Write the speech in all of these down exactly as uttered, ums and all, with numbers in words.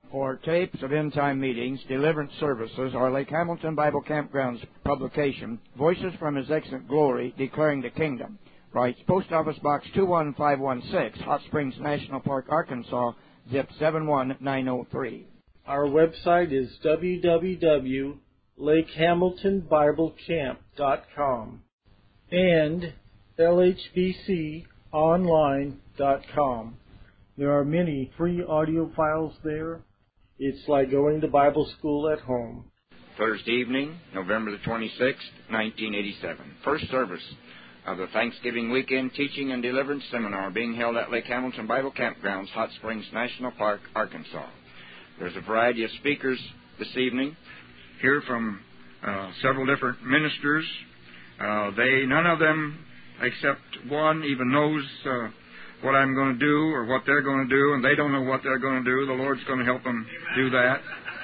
For tapes of end-time meetings, deliverance services, or Lake Hamilton Bible Campground's publication, Voices from His Excellent Glory, Declaring the Kingdom. Writes Post Office Box two one five one six, Hot Springs National Park, Arkansas, zip seven one nine zero three. Our website is w w w dot lake hamilton bible camp dot com and l h b c online dot com. There are many free audio files there. It's like going to Bible school at home. Thursday evening, November the twenty-sixth, nineteen eighty-seven. First service of the Thanksgiving weekend teaching and deliverance seminar being held at Lake Hamilton Bible Campgrounds, Hot Springs National Park, Arkansas. There's a variety of speakers this evening. Hear from uh, several different ministers. Uh, they, none of them, except one, even knows uh, what I'm going to do or what they're going to do, and they don't know what they're going to do. The Lord's going to help them do that.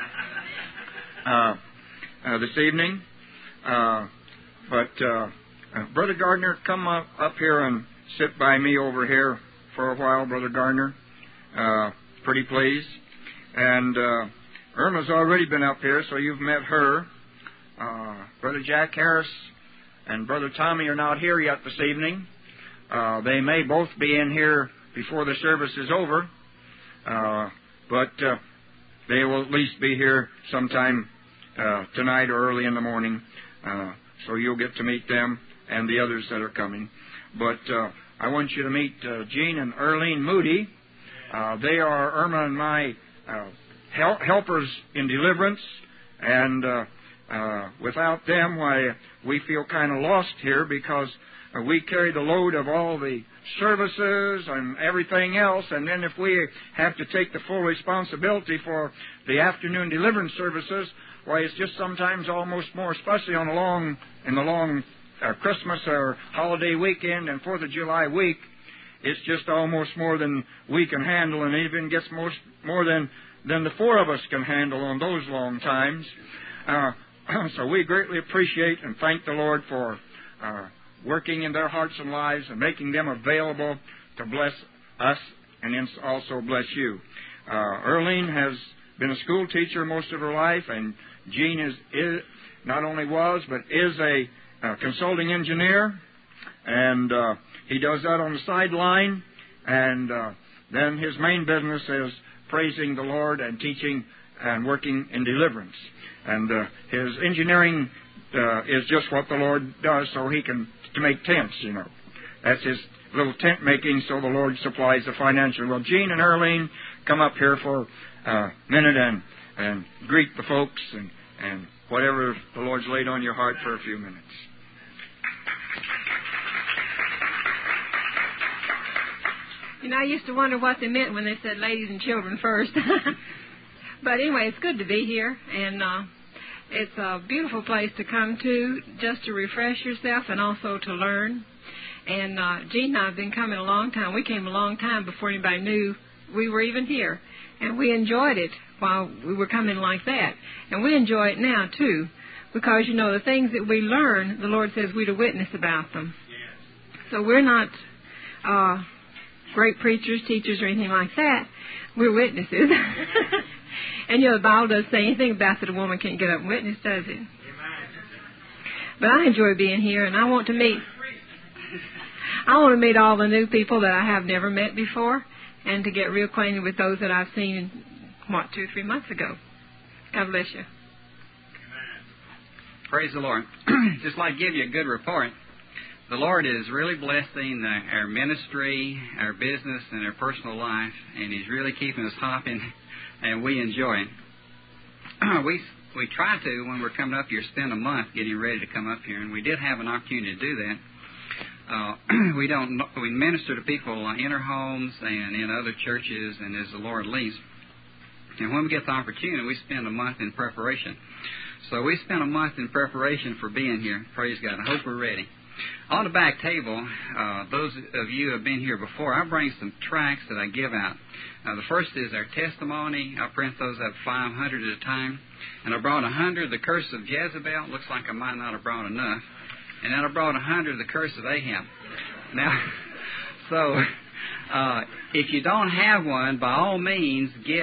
Uh, uh, this evening, uh, but uh, uh, Brother Gardner, come up, up here and sit by me over here for a while, Brother Gardner. Uh, pretty please. And uh, Irma's already been up here, so you've met her. Uh, Brother Jack Harris and Brother Tommy are not here yet this evening. Uh, they may both be in here before the service is over, uh, but uh, they will at least be here sometime uh, tonight or early in the morning, uh, so you'll get to meet them and the others that are coming. But uh, I want you to meet uh, Jean and Earlene Moody. Uh, they are Irma and my uh, hel- helpers in deliverance, and uh, uh, without them, why, we feel kind of lost here because uh, we carry the load of all the services and everything else, and then if we have to take the full responsibility for the afternoon deliverance services, why, it's just sometimes almost more, especially on a long, in the long uh, Christmas or holiday weekend and Fourth of July week, it's just almost more than we can handle, and even gets most, more than, than the four of us can handle on those long times. Uh, so we greatly appreciate and thank the Lord for uh, working in their hearts and lives and making them available to bless us and also bless you. Uh, Earlene has been a school teacher most of her life, and Gene is, is not only was, but is a uh, consulting engineer, and uh, he does that on the sideline, and uh, then his main business is praising the Lord and teaching and working in deliverance. And uh, his engineering uh, is just what the Lord does, so he can to make tents, you know. That's his little tent making, so the Lord supplies the financial. Well, Gene and Earlene, come up here for a minute and, and greet the folks and, and whatever the Lord's laid on your heart for a few minutes. You know, I used to wonder what they meant when they said ladies and children first. But anyway, it's good to be here, and uh, it's a beautiful place to come to just to refresh yourself and also to learn. And uh, Gene and I have been coming a long time. We came a long time before anybody knew we were even here, and we enjoyed it while we were coming like that. And we enjoy it now, too, because, you know, the things that we learn, the Lord says we're to witness about them. So we're not uh, great preachers, teachers, or anything like that. We're witnesses. And, you know, the Bible doesn't say anything about that a woman can't get up and witness, does it? But I enjoy being here, and I want to meet, I want to meet all the new people that I have never met before, and to get reacquainted with those that I've seen, what, two, three months ago. God bless you. Praise the Lord. Just like to give you a good report. The Lord is really blessing the, our ministry, our business, and our personal life, and He's really keeping us hopping, and we enjoy it. we we try to, when we're coming up here, spend a month getting ready to come up here, and we did have an opportunity to do that. Uh, we don't we minister to people in our homes and in other churches, and as the Lord leads. And when we get the opportunity, we spend a month in preparation. So we spent a month in preparation for being here. Praise God. I hope we're ready. On the back table, uh, those of you who have been here before, I bring some tracts that I give out. Uh, the first is our testimony. I print those up five hundred at a time. And I brought one hundred, the curse of Jezebel. Looks like I might not have brought enough. And then I brought one hundred, the curse of Ahab. Now, so uh, if you don't have one, by all means, get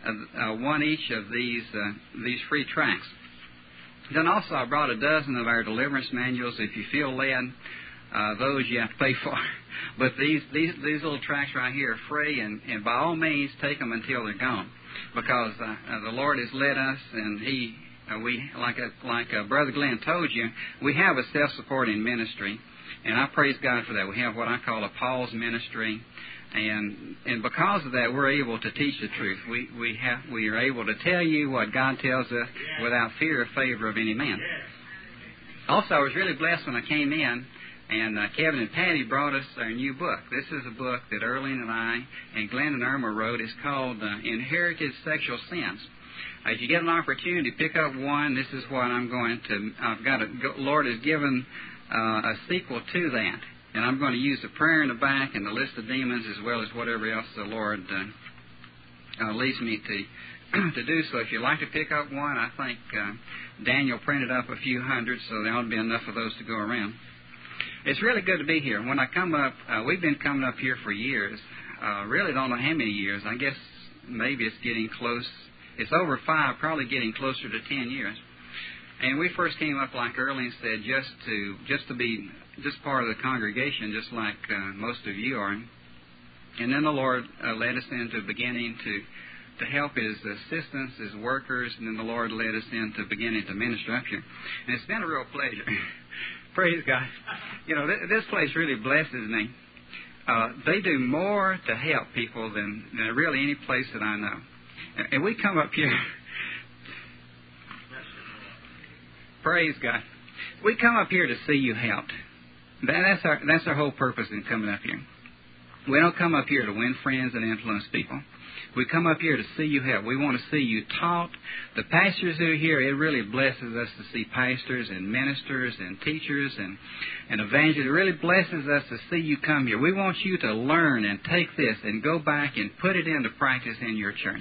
uh, uh, one each of these uh, these free tracts. Then also I brought a dozen of our deliverance manuals. If you feel led, uh, those you have to pay for. But these, these these little tracts right here are free, and, and by all means take them until they're gone, because uh, uh, the Lord has led us, and He uh, we like a, like uh, Brother Glenn told you, we have a self-supporting ministry, and I praise God for that. We have what I call a Paul's ministry. And and because of that, we're able to teach the truth. We we have we are able to tell you what God tells us without fear or favor of any man. Also, I was really blessed when I came in, and uh, Kevin and Patty brought us our new book. This is a book that Erling and I and Glenn and Irma wrote. It's called uh, Inherited Sexual Sins. Uh, if you get an opportunity, pick up one. This is what I'm going to. I've got a Lord has given uh, a sequel to that. And I'm going to use the prayer in the back and the list of demons as well as whatever else the Lord uh, uh, leads me to to do. So if you'd like to pick up one, I think uh, Daniel printed up a few hundred, so there ought to be enough of those to go around. It's really good to be here. When I come up, uh, we've been coming up here for years. Uh, really don't know how many years. I guess maybe it's getting close. It's over five, probably getting closer to ten years. And we first came up, like Erling said, just to just to be just part of the congregation, just like uh, most of you are. And then the Lord uh, led us into beginning to to help His assistants, His workers, and then the Lord led us into beginning to minister up here. And it's been a real pleasure. Praise God. You know, th- this place really blesses me. Uh, they do more to help people than, than really any place that I know. And, and we come up here... Praise God. We come up here to see you helped. That, that's our that's our whole purpose in coming up here. We don't come up here to win friends and influence people. We come up here to see you helped. We want to see you taught. The pastors who are here, it really blesses us to see pastors and ministers and teachers and, and evangelists. It really blesses us to see you come here. We want you to learn and take this and go back and put it into practice in your church.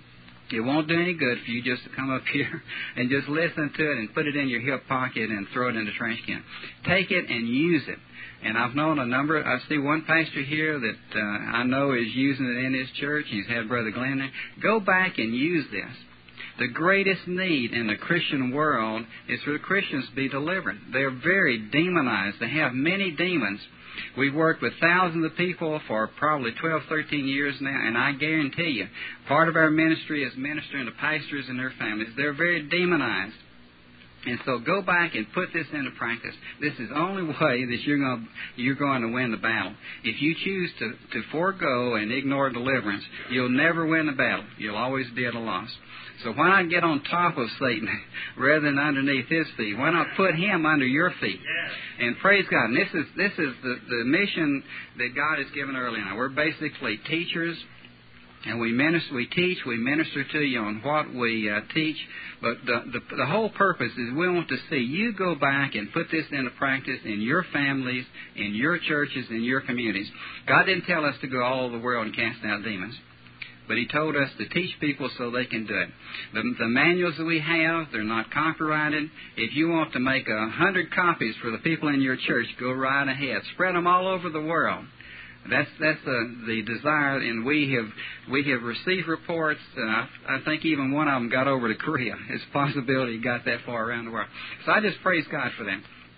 It won't do any good for you just to come up here and just listen to it and put it in your hip pocket and throw it in the trash can. Take it and use it. And I've known a number, I see one pastor here that uh, I know is using it in his church. He's had Brother Glenn there. Go back and use this. The greatest need in the Christian world is for the Christians to be delivered. They're very demonized. They have many demons. We've worked with thousands of people for probably twelve, thirteen years now, and I guarantee you, part of our ministry is ministering to pastors and their families. They're very demonized. And so go back and put this into practice. This is the only way that you're going to, you're going to win the battle. If you choose to, to forego and ignore deliverance, you'll never win the battle. You'll always be at a loss. So why not get on top of Satan rather than underneath his feet? Why not put him under your feet? And praise God. And this is this is the, the mission that God has given early on. We're basically teachers, and we minister, we teach, we minister to you on what we uh, teach. But the, the the whole purpose is we want to see you go back and put this into practice in your families, in your churches, in your communities. God didn't tell us to go all over the world and cast out demons, but He told us to teach people so they can do it. The, the manuals that we have, they're not copyrighted. If you want to make a hundred copies for the people in your church, go right ahead. Spread them all over the world. That's that's the the desire, and we have we have received reports. Uh, I, I think even one of them got over to Korea. It's a possibility he got that far around the world. So I just praise God for that.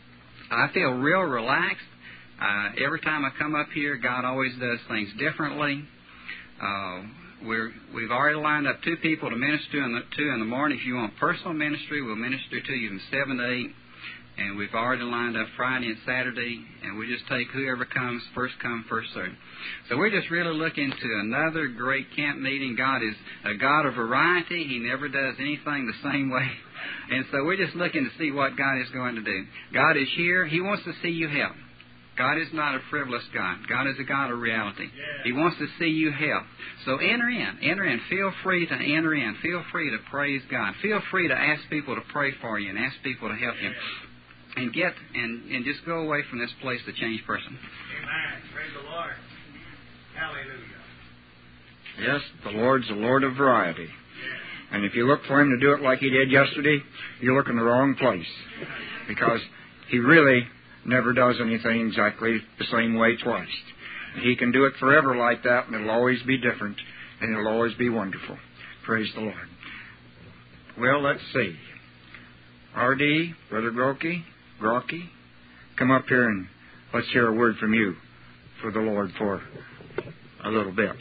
I feel real relaxed. Uh, every time I come up here, God always does things differently. Uh, we're we've already lined up two people to minister in the two in the morning. If you want personal ministry, we'll minister to you from seven to eight. And we've already lined up Friday and Saturday, and we just take whoever comes, first come, first served. So we're just really looking to another great camp meeting. God is a God of variety. He never does anything the same way. And so we're just looking to see what God is going to do. God is here. He wants to see you help. God is not a frivolous God. God is a God of reality. Yeah. He wants to see you help. So enter in. Enter in. Feel free to enter in. Feel free to praise God. Feel free to ask people to pray for you and ask people to help yeah. you. And get and, and just go away from this place a changed person. Amen. Praise the Lord. Hallelujah. Yes, the Lord's the Lord of variety. Yeah. And if you look for Him to do it like He did yesterday, you look in the wrong place. Because He really never does anything exactly the same way twice. He can do it forever like that, and it'll always be different, and it'll always be wonderful. Praise the Lord. Well, let's see. R D, Brother Grocky, Grocky, come up here and let's hear a word from you for the Lord for a little bit.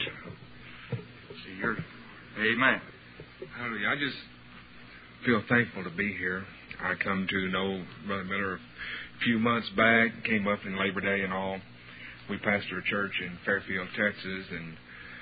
See, you're, amen. Hallelujah. I just feel thankful to be here. I come to know Brother Miller a few months back, came up in Labor Day and all. We pastor a church in Fairfield, Texas, and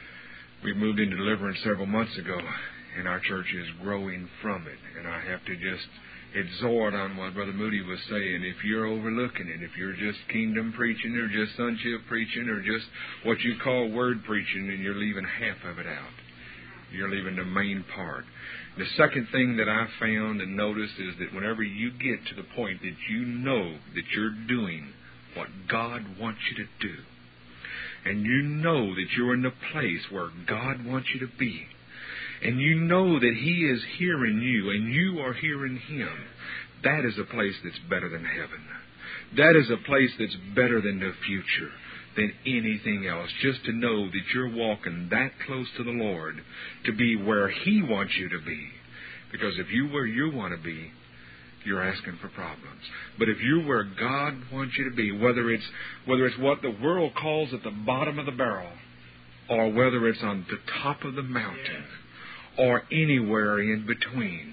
we moved into deliverance several months ago, and our church is growing from it. And I have to just exhort on what Brother Moody was saying. If you're overlooking it, if you're just kingdom preaching or just sonship preaching or just what you call word preaching, and you're leaving half of it out, you're leaving the main part. The second thing that I found and noticed is that whenever you get to the point that you know that you're doing what God wants you to do, and you know that you're in the place where God wants you to be, and you know that He is hearing you and you are hearing Him, that is a place that's better than heaven. That is a place that's better than the future, than anything else. Just to know that you're walking that close to the Lord to be where He wants you to be. Because if you're where you want to be, you're asking for problems. But if you're where God wants you to be, whether it's whether it's what the world calls at the bottom of the barrel, or whether it's on the top of the mountain, or anywhere in between,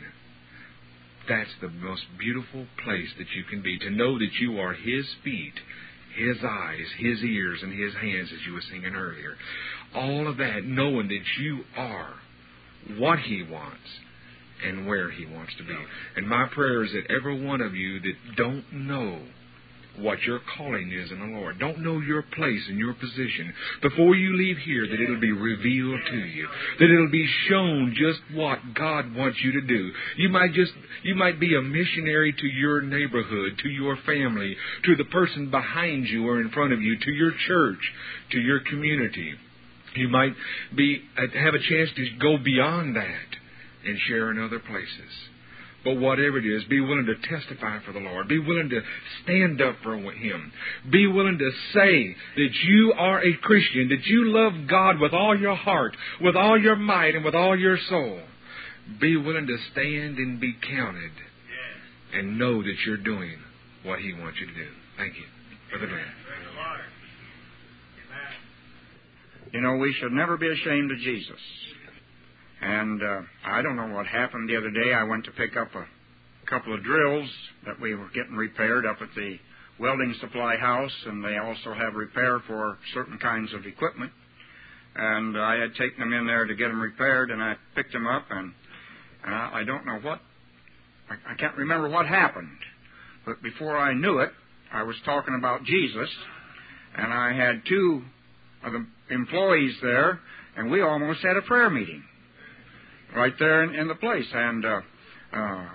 that's the most beautiful place that you can be. To know that you are His feet, His eyes, His ears, and His hands, as you were singing earlier. All of that, knowing that you are what He wants and where He wants to be. And my prayer is that every one of you that don't know what your calling is in the Lord, don't know your place and your position, before you leave here, that it'll be revealed to you, that it'll be shown just what God wants you to do. You might just, you might be a missionary to your neighborhood, to your family, to the person behind you or in front of you, to your church, to your community. You might be have a chance to go beyond that and share in other places. But whatever it is, be willing to testify for the Lord. Be willing to stand up for Him. Be willing to say that you are a Christian, that you love God with all your heart, with all your might, and with all your soul. Be willing to stand and be counted and know that you're doing what He wants you to do. Thank you. Brother Glenn. You know, we should never be ashamed of Jesus. And uh, I don't know what happened the other day. I went to pick up a couple of drills that we were getting repaired up at the welding supply house, and they also have repair for certain kinds of equipment. And I had taken them in there to get them repaired, and I picked them up, and, and I, I don't know what, I, I can't remember what happened. But before I knew it, I was talking about Jesus, and I had two of the employees there, and we almost had a prayer meeting right there in, in the place. And uh, uh, I,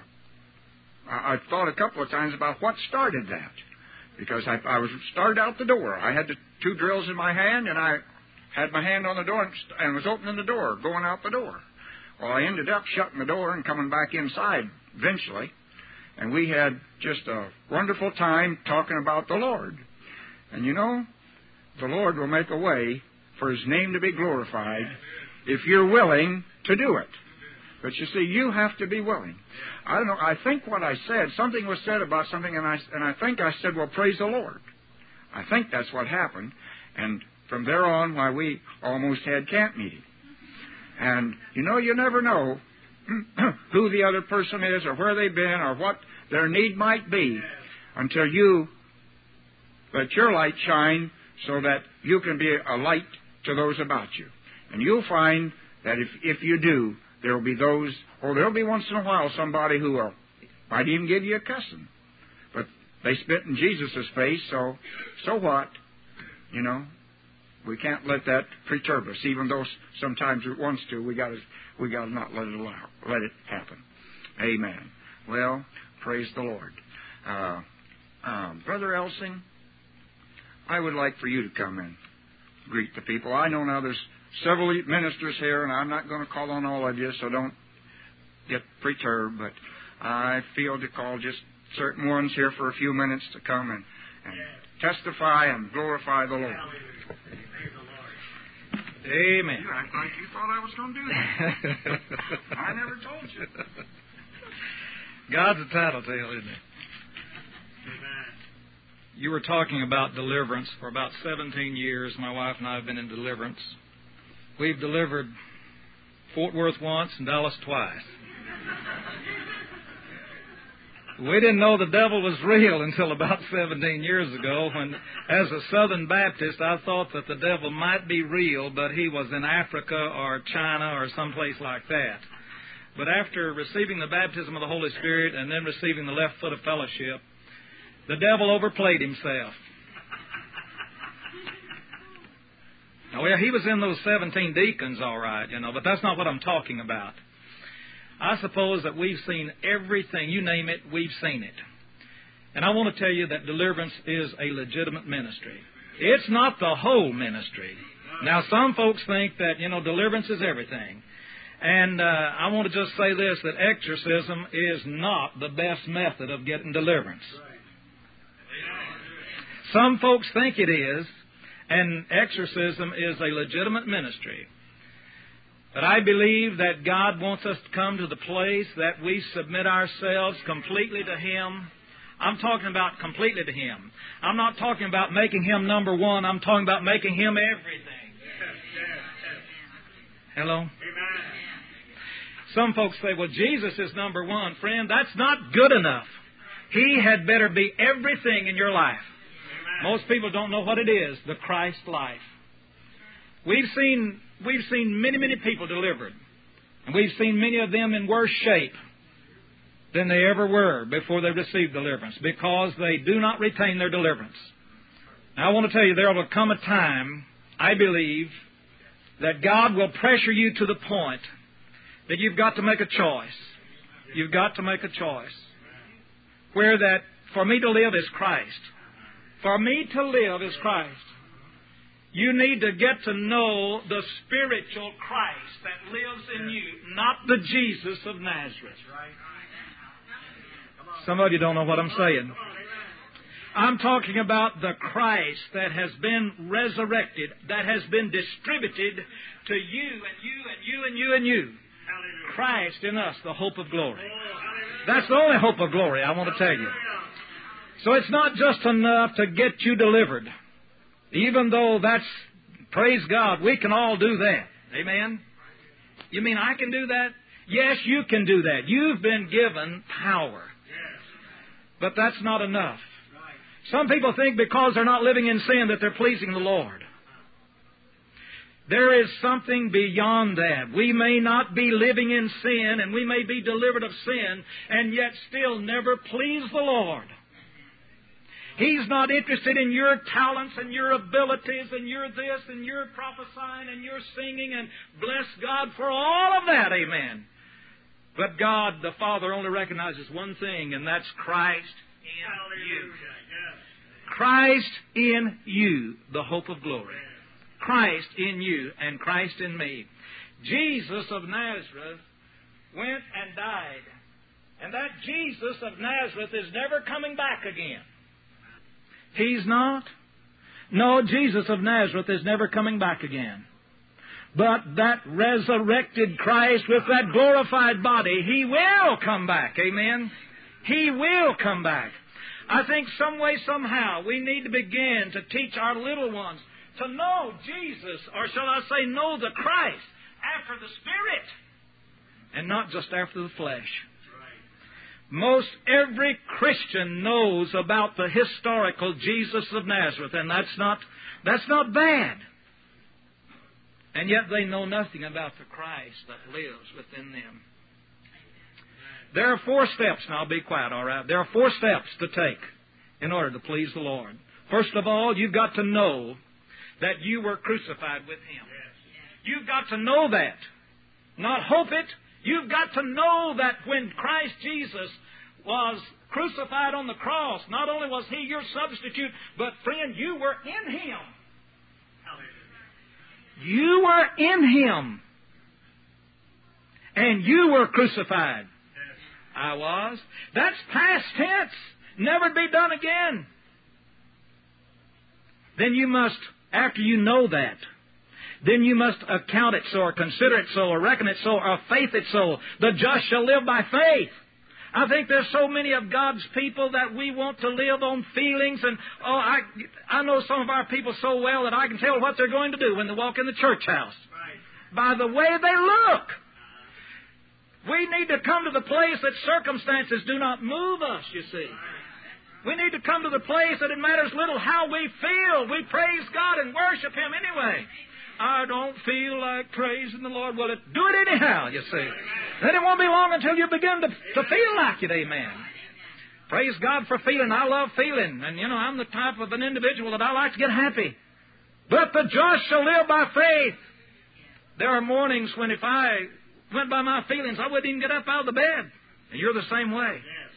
I thought a couple of times about what started that, because I, I was started out the door. I had the two drills in my hand, and I had my hand on the door and, and was opening the door, going out the door. Well, I ended up shutting the door and coming back inside eventually, and we had just a wonderful time talking about the Lord. And you know, the Lord will make a way for His name to be glorified if you're willing to do it. But you see, you have to be willing. I don't know, I think what I said, something was said about something, and I, and I think I said, well, praise the Lord. I think that's what happened. And from there on, why, we almost had camp meeting. And, you know, you never know who the other person is or where they've been or what their need might be until you let your light shine so that you can be a light to those about you. And you'll find that if, if you do, there will be those, or there will be once in a while somebody who will, might even give you a cussing. But they spit in Jesus' face, so so what? You know, we can't let that perturb us, even though sometimes it wants to. We got to we got to not let it allow, let it happen. Amen. Well, praise the Lord. Uh, uh, Brother Elsing, I would like for you to come and greet the people. I know now there's several ministers here, and I'm not going to call on all of you, so don't get perturbed, but I feel to call just certain ones here for a few minutes to come and, and testify and glorify the Lord. Amen. You act like you thought I was going to do that. I never told you. God's a tattletale, isn't he? Amen. You were talking about deliverance. For about seventeen years, my wife and I have been in deliverance. We've delivered Fort Worth once and Dallas twice. We didn't know the devil was real until about seventeen years ago when, as a Southern Baptist, I thought that the devil might be real, but he was in Africa or China or someplace like that. But after receiving the baptism of the Holy Spirit and then receiving the left foot of fellowship, the devil overplayed himself. Now, well, he was in those seventeen deacons, all right, you know, but that's not what I'm talking about. I suppose that we've seen everything. You name it, we've seen it. And I want to tell you that deliverance is a legitimate ministry. It's not the whole ministry. Now, some folks think that, you know, deliverance is everything. And uh, I want to just say this, that exorcism is not the best method of getting deliverance. Some folks think it is, and exorcism is a legitimate ministry. But I believe that God wants us to come to the place that we submit ourselves completely to Him. I'm talking about completely to Him. I'm not talking about making Him number one. I'm talking about making Him everything. Hello? Amen. Some folks say, well, Jesus is number one. Friend, that's not good enough. He had better be everything in your life. Amen. Most people don't know what it is, the Christ life. We've seen we've seen many, many people delivered. And we've seen many of them in worse shape than they ever were before they received deliverance, because they do not retain their deliverance. Now, I want to tell you, there will come a time, I believe, that God will pressure you to the point that you've got to make a choice. You've got to make a choice. Where that, for me to live is Christ. For me to live is Christ. You need to get to know the spiritual Christ that lives in you, not the Jesus of Nazareth. Some of you don't know what I'm saying. I'm talking about the Christ that has been resurrected, that has been distributed to you and you and you and you and you. Christ in us, the hope of glory. That's the only hope of glory, I want to tell you. So it's not just enough to get you delivered. Even though that's, praise God, we can all do that. Amen? You mean I can do that? Yes, you can do that. You've been given power. But that's not enough. Some people think because they're not living in sin that they're pleasing the Lord. There is something beyond that. We may not be living in sin, and we may be delivered of sin, and yet still never please the Lord. He's not interested in your talents and your abilities and your this and your prophesying and your singing, and bless God for all of that, amen. But God, the Father, only recognizes one thing, and that's Christ in you. Christ in you, the hope of glory. Christ in you and Christ in me. Jesus of Nazareth went and died. And that Jesus of Nazareth is never coming back again. He's not? No, Jesus of Nazareth is never coming back again. But that resurrected Christ with that glorified body, He will come back. Amen? He will come back. I think some way, somehow, we need to begin to teach our little ones to know Jesus, or shall I say, know the Christ after the Spirit, and not just after the flesh. Most every Christian knows about the historical Jesus of Nazareth, and that's not that's not bad. And yet they know nothing about the Christ that lives within them. There are four steps, and I'll be quiet, all right? There are four steps to take in order to please the Lord. First of all, you've got to know that you were crucified with Him. You've got to know that. Not hope it. You've got to know that when Christ Jesus was crucified on the cross, not only was He your substitute, but friend, you were in Him. You were in Him. And you were crucified. I was. That's past tense. Never to be done again. Then you must, after you know that, then you must account it so, or consider it so, or reckon it so, or faith it so. The just shall live by faith. I think there's so many of God's people that we want to live on feelings, and oh, I I know some of our people so well that I can tell what they're going to do when they walk in the church house. By the way they look. We need to come to the place that circumstances do not move us, you see. We need to come to the place that it matters little how we feel. We praise God and worship Him anyway. I don't feel like praising the Lord. Well, do it anyhow, you see. Then it won't be long until you begin to, to feel like it, amen. Praise God for feeling. I love feeling. And, you know, I'm the type of an individual that I like to get happy. But the just shall live by faith. There are mornings when if I went by my feelings, I wouldn't even get up out of the bed. And you're the same way.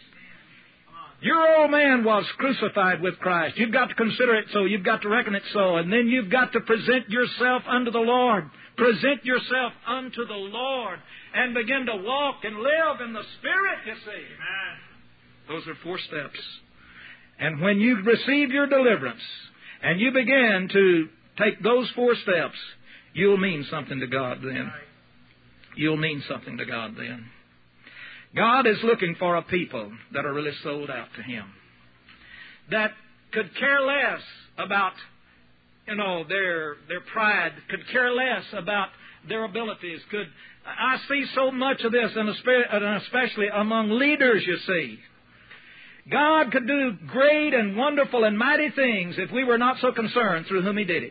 Your old man was crucified with Christ. You've got to consider it so. You've got to reckon it so. And then you've got to present yourself unto the Lord. Present yourself unto the Lord. And begin to walk and live in the Spirit, you see. Amen. Those are four steps. And when you receive your deliverance, and you begin to take those four steps, you'll mean something to God then. You'll mean something to God then. God is looking for a people that are really sold out to Him. That could care less about, you know, their their pride, could care less about their abilities. Could I see so much of this, and especially among leaders, you see. God could do great and wonderful and mighty things if we were not so concerned through whom He did it.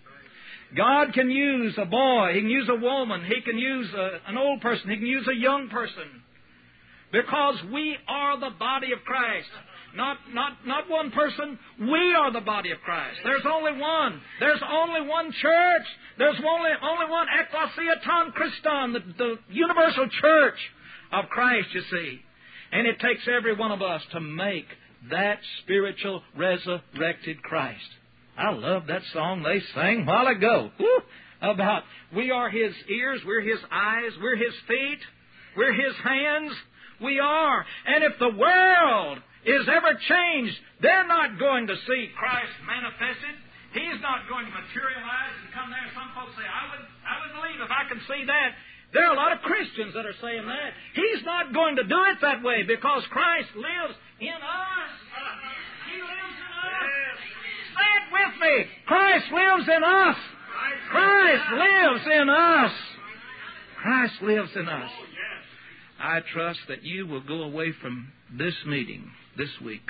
God can use a boy, He can use a woman, He can use a, an old person, He can use a young person. Because we are the body of Christ. Not, not, not one person. We are the body of Christ. There's only one. There's only one church. There's only, only one Ecclesia Ton Christon, the, the universal church of Christ, you see. And it takes every one of us to make that spiritual resurrected Christ. I love that song they sang a while ago. Woo, about we are His ears, we're His eyes, we're His feet, we're His hands. We are. And if the world is ever changed, they're not going to see Christ manifested. He's not going to materialize and come there. Some folks say, I would, I would believe if I could see that. There are a lot of Christians that are saying that. He's not going to do it that way because Christ lives in us. He lives in us. Say it with me. Christ lives in us. Christ lives in us. Christ lives in us. I trust that you will go away from this meeting this week,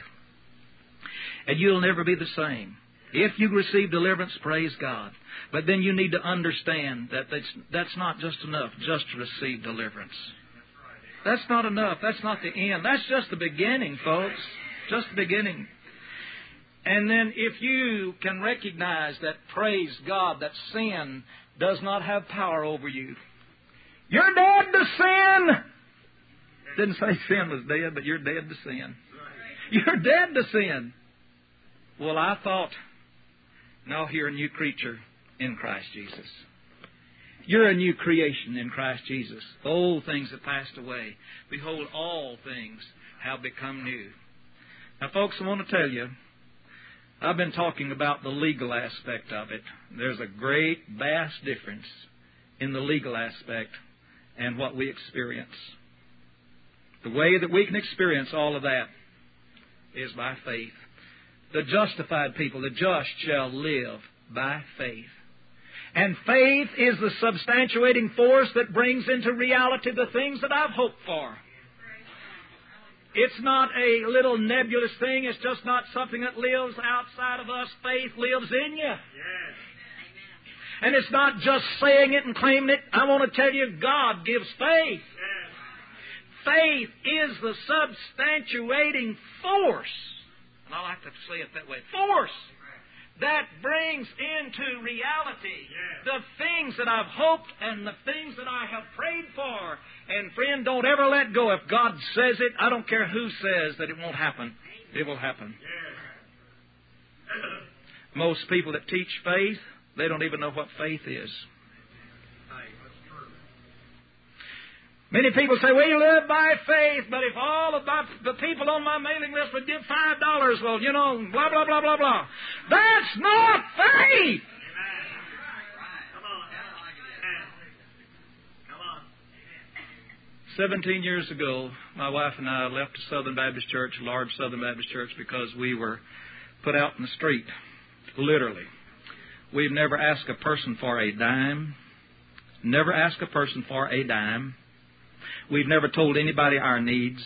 and you'll never be the same. If you receive deliverance, praise God. But then you need to understand that that's, that's not just enough just to receive deliverance. That's not enough. That's not the end. That's just the beginning, folks. Just the beginning. And then if you can recognize that, praise God, that sin does not have power over you. You're dead to sin. Didn't say sin was dead, but you're dead to sin. You're dead to sin. Well, I thought, no, you're a new creature in Christ Jesus. You're a new creation in Christ Jesus. Old things have passed away. Behold, all things have become new. Now, folks, I want to tell you, I've been talking about the legal aspect of it. There's a great, vast difference in the legal aspect and what we experience. The way that we can experience all of that is by faith. The justified people, the just, shall live by faith. And faith is the substantiating force that brings into reality the things that I've hoped for. It's not a little nebulous thing. It's just not something that lives outside of us. Faith lives in you. And it's not just saying it and claiming it. I want to tell you, God gives faith. Faith is the substantiating force, and I like to say it that way, force that brings into reality the things that I've hoped and the things that I have prayed for. And friend, don't ever let go. If God says it, I don't care who says that it won't happen. It will happen. Most people that teach faith, they don't even know what faith is. Many people say, we live by faith, but if all of the people on my mailing list would give five dollars, well, you know, blah, blah, blah, blah, blah. That's not faith! Seventeen years ago, my wife and I left a Southern Baptist church, a large Southern Baptist church, because we were put out in the street, literally. We've never asked a person for a dime. Never asked a person for a dime. We've never told anybody our needs.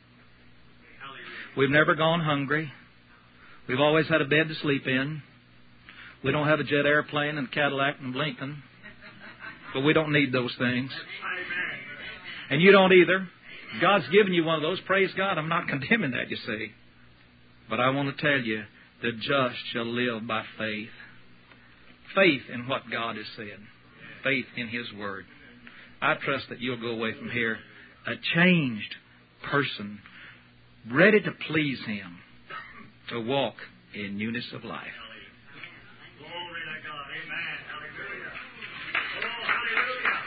We've never gone hungry. We've always had a bed to sleep in. We don't have a jet airplane and Cadillac and Lincoln. But we don't need those things. And you don't either. God's given you one of those. Praise God. I'm not condemning that, you see. But I want to tell you, the just shall live by faith. Faith in what God has said. Faith in His Word. I trust that you'll go away from here a changed person, ready to please Him, to walk in newness of life. Glory to God. Amen. Hallelujah. Oh, hallelujah.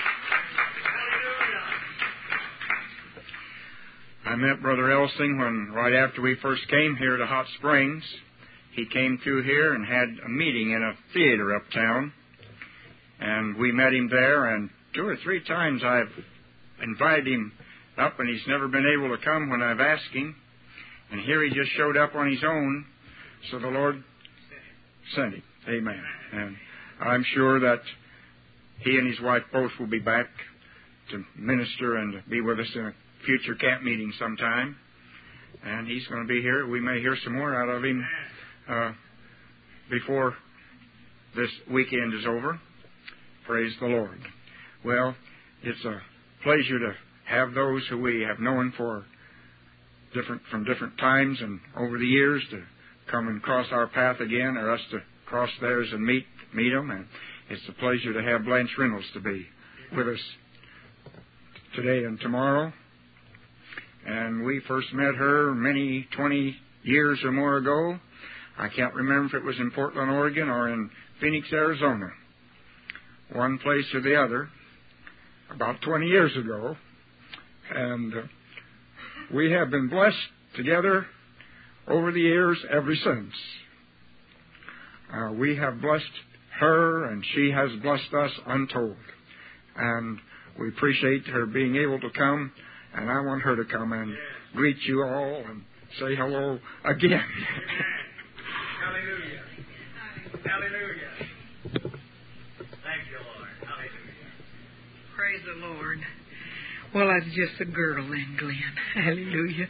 Hallelujah. I met Brother Elsing when, right after we first came here to Hot Springs, he came through here and had a meeting in a theater uptown. And we met him there, and two or three times I've invited him up, and he's never been able to come when I've asked him. And here he just showed up on his own, so the Lord sent him. Amen. And I'm sure that he and his wife both will be back to minister and be with us in a future camp meeting sometime. And he's going to be here. We may hear some more out of him uh, before this weekend is over. Praise the Lord. Well, it's a pleasure to have those who we have known for different from different times and over the years to come and cross our path again, or us to cross theirs and meet meet them. And it's a pleasure to have Blanche Reynolds to be with us today and tomorrow. And we first met her many twenty years or more ago. I can't remember if it was in Portland, Oregon, or in Phoenix, Arizona. One place or the other, about twenty years ago. And uh, we have been blessed together over the years ever since. Uh, we have blessed her, and she has blessed us untold. And we appreciate her being able to come, and I want her to come and greet you all and say hello again. Hallelujah. Hallelujah. Thank you, Lord. Hallelujah. Praise the Lord. Well, I was just a girl then, Glenn. Hallelujah.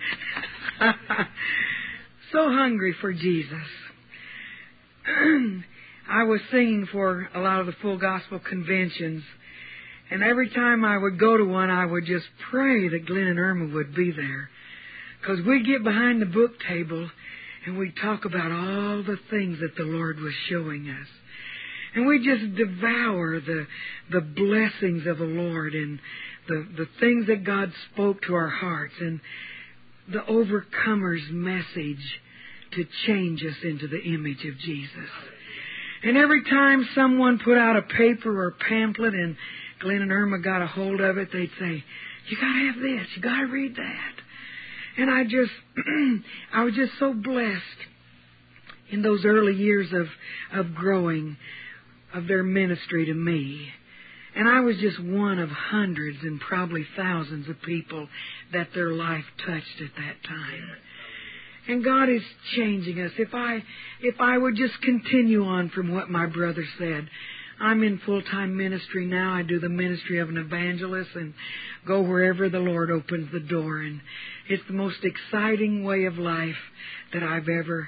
So hungry for Jesus. I was singing for a lot of the full gospel conventions, and every time I would go to one, I would just pray that Glenn and Irma would be there. Because we'd get behind the book table, and we'd talk about all the things that the Lord was showing us. And we just devour the the blessings of the Lord and the, the things that God spoke to our hearts and the overcomer's message to change us into the image of Jesus. And every time someone put out a paper or pamphlet and Glenn and Irma got a hold of it, they'd say, you got to have this, you got to read that. And I just, I was just so blessed in those early years of, of growing of their ministry to me. And I was just one of hundreds and probably thousands of people that their life touched at that time. And God is changing us. If I if I would just continue on from what my brother said, I'm in full-time ministry now. I do the ministry of an evangelist and go wherever the Lord opens the door. And it's the most exciting way of life that I've ever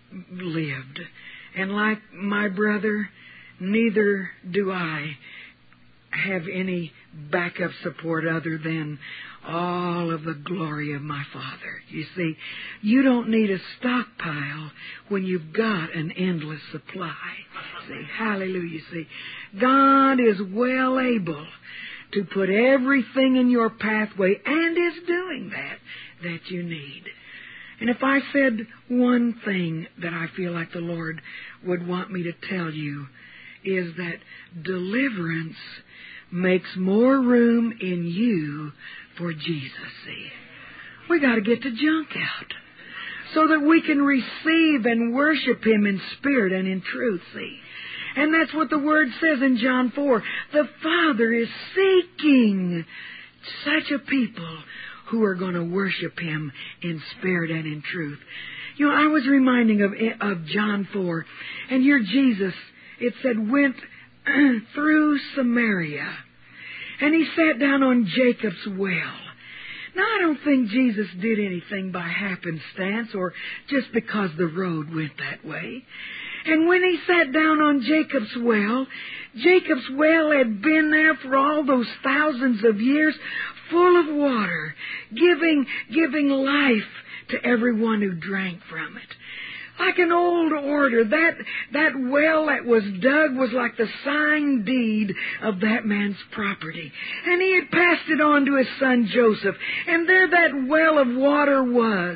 lived. And like my brother, neither do I have any backup support other than all of the glory of my Father. You see, you don't need a stockpile when you've got an endless supply. See, hallelujah. See, God is well able to put everything in your pathway and is doing that, that you need. And if I said one thing that I feel like the Lord would want me to tell you is that deliverance makes more room in you for Jesus, see. We got to get the junk out so that we can receive and worship Him in spirit and in truth, see. And that's what the Word says in John four. The Father is seeking such a people who are going to worship Him in spirit and in truth. You know, I was reminding of, of John four, and here Jesus, it said, went through Samaria, and He sat down on Jacob's well. Now, I don't think Jesus did anything by happenstance or just because the road went that way. And when He sat down on Jacob's well, Jacob's well had been there for all those thousands of years, full of water, giving, giving life to everyone who drank from it. Like an old order, that, that well that was dug was like the signed deed of that man's property. And he had passed it on to his son Joseph. And there that well of water was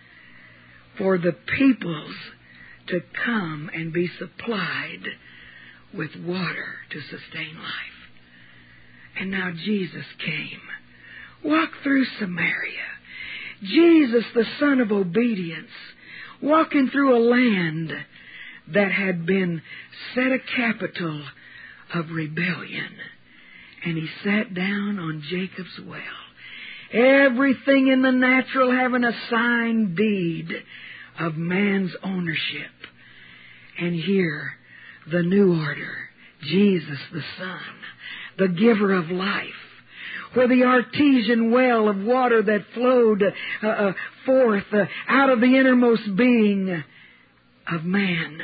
for the peoples to come and be supplied with water to sustain life. And now Jesus came, walked through Samaria. Jesus, the Son of Obedience, walking through a land that had been set a capital of rebellion. And He sat down on Jacob's well. Everything in the natural having a signed deed of man's ownership. And here, the new order, Jesus the Son, the giver of life, where the artesian well of water that flowed uh, uh, forth uh, out of the innermost being of man,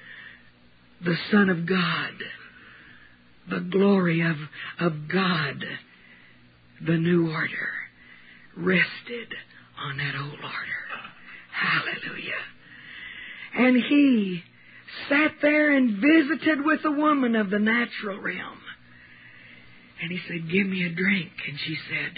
the Son of God, the glory of, of God, the new order, rested on that old order. Hallelujah. And He sat there and visited with a woman of the natural realm. And He said, give me a drink. And she said,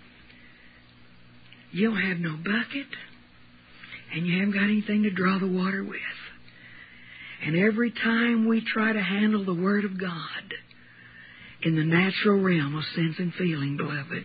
you don't have no bucket, and you haven't got anything to draw the water with. And every time we try to handle the Word of God in the natural realm of sense and feeling, beloved,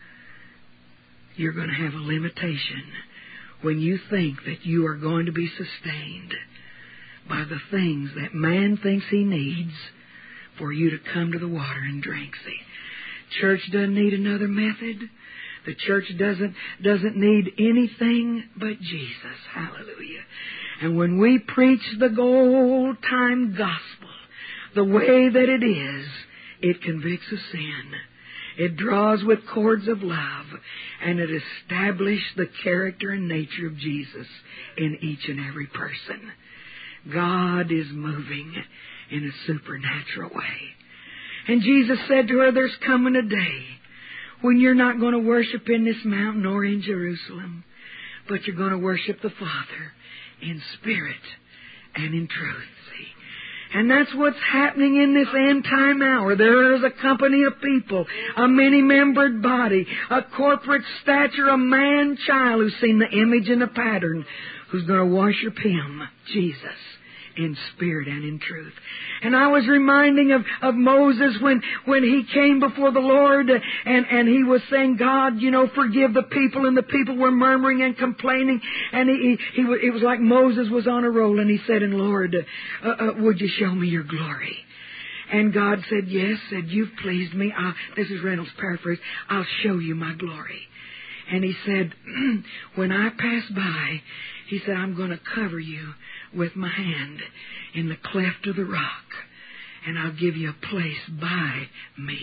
you're going to have a limitation when you think that you are going to be sustained by the things that man thinks he needs for you to come to the water and drink. See, church doesn't need another method. The church doesn't doesn't need anything but Jesus. Hallelujah. And when we preach the old-time gospel, the way that it is, it convicts of sin. It draws with cords of love, and it establishes the character and nature of Jesus in each and every person. God is moving in a supernatural way. And Jesus said to her, there's coming a day when you're not going to worship in this mountain or in Jerusalem, but you're going to worship the Father in spirit and in truth. See? And that's what's happening in this end time hour. There is a company of people, a many-membered body, a corporate stature, a man-child who's seen the image and the pattern, who's going to worship Him, Jesus, in spirit and in truth. And I was reminding of, of Moses when, when he came before the Lord and, and he was saying, God, you know, forgive the people. And the people were murmuring and complaining. And he, he, he it was like Moses was on a roll. And he said, and Lord, uh, uh, would you show me your glory? And God said, yes, said, you've pleased me. I'll, this is Reynolds' paraphrase. I'll show you my glory. And he said, when I pass by, he said, I'm going to cover you with my hand in the cleft of the rock, and I'll give you a place by me.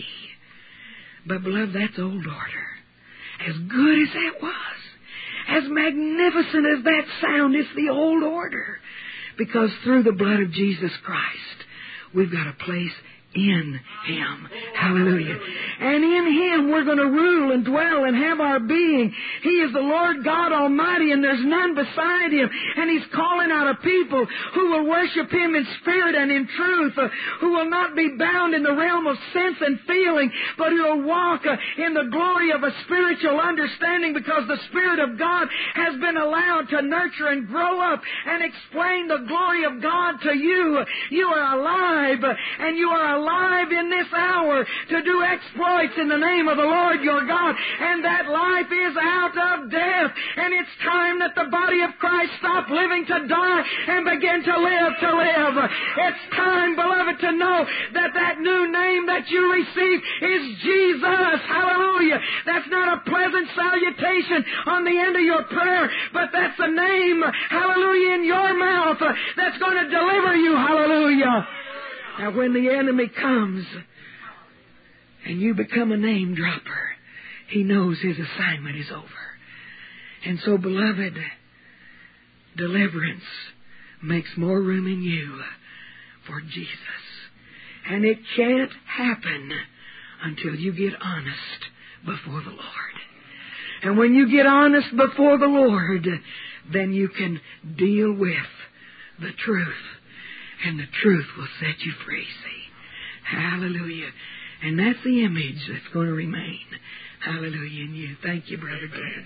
But, beloved, that's old order. As good as that was, as magnificent as that sound, it's the old order. Because through the blood of Jesus Christ, we've got a place in Him. Hallelujah. And in Him we're going to rule and dwell and have our being. He is the Lord God Almighty, and there's none beside Him. And He's calling out a people who will worship Him in spirit and in truth, uh, who will not be bound in the realm of sense and feeling, but who will walk uh, in the glory of a spiritual understanding, because the Spirit of God has been allowed to nurture and grow up and explain the glory of God to you. You are alive, uh, and you are alive in this hour to do exploits exploits in the name of the Lord your God, and that life is out of death. And it's time that the body of Christ stop living to die and begin to live to live. It's time, beloved, to know that that new name that you receive is Jesus. Hallelujah. That's not a pleasant salutation on the end of your prayer, but that's a name, hallelujah, in your mouth that's going to deliver you. Hallelujah. Now, when the enemy comes and you become a name dropper, he knows his assignment is over. And so, beloved, deliverance makes more room in you for Jesus. And it can't happen until you get honest before the Lord. And when you get honest before the Lord, then you can deal with the truth. And the truth will set you free, see. Hallelujah. And that's the image that's going to remain. Hallelujah in you. Thank you, Brother David.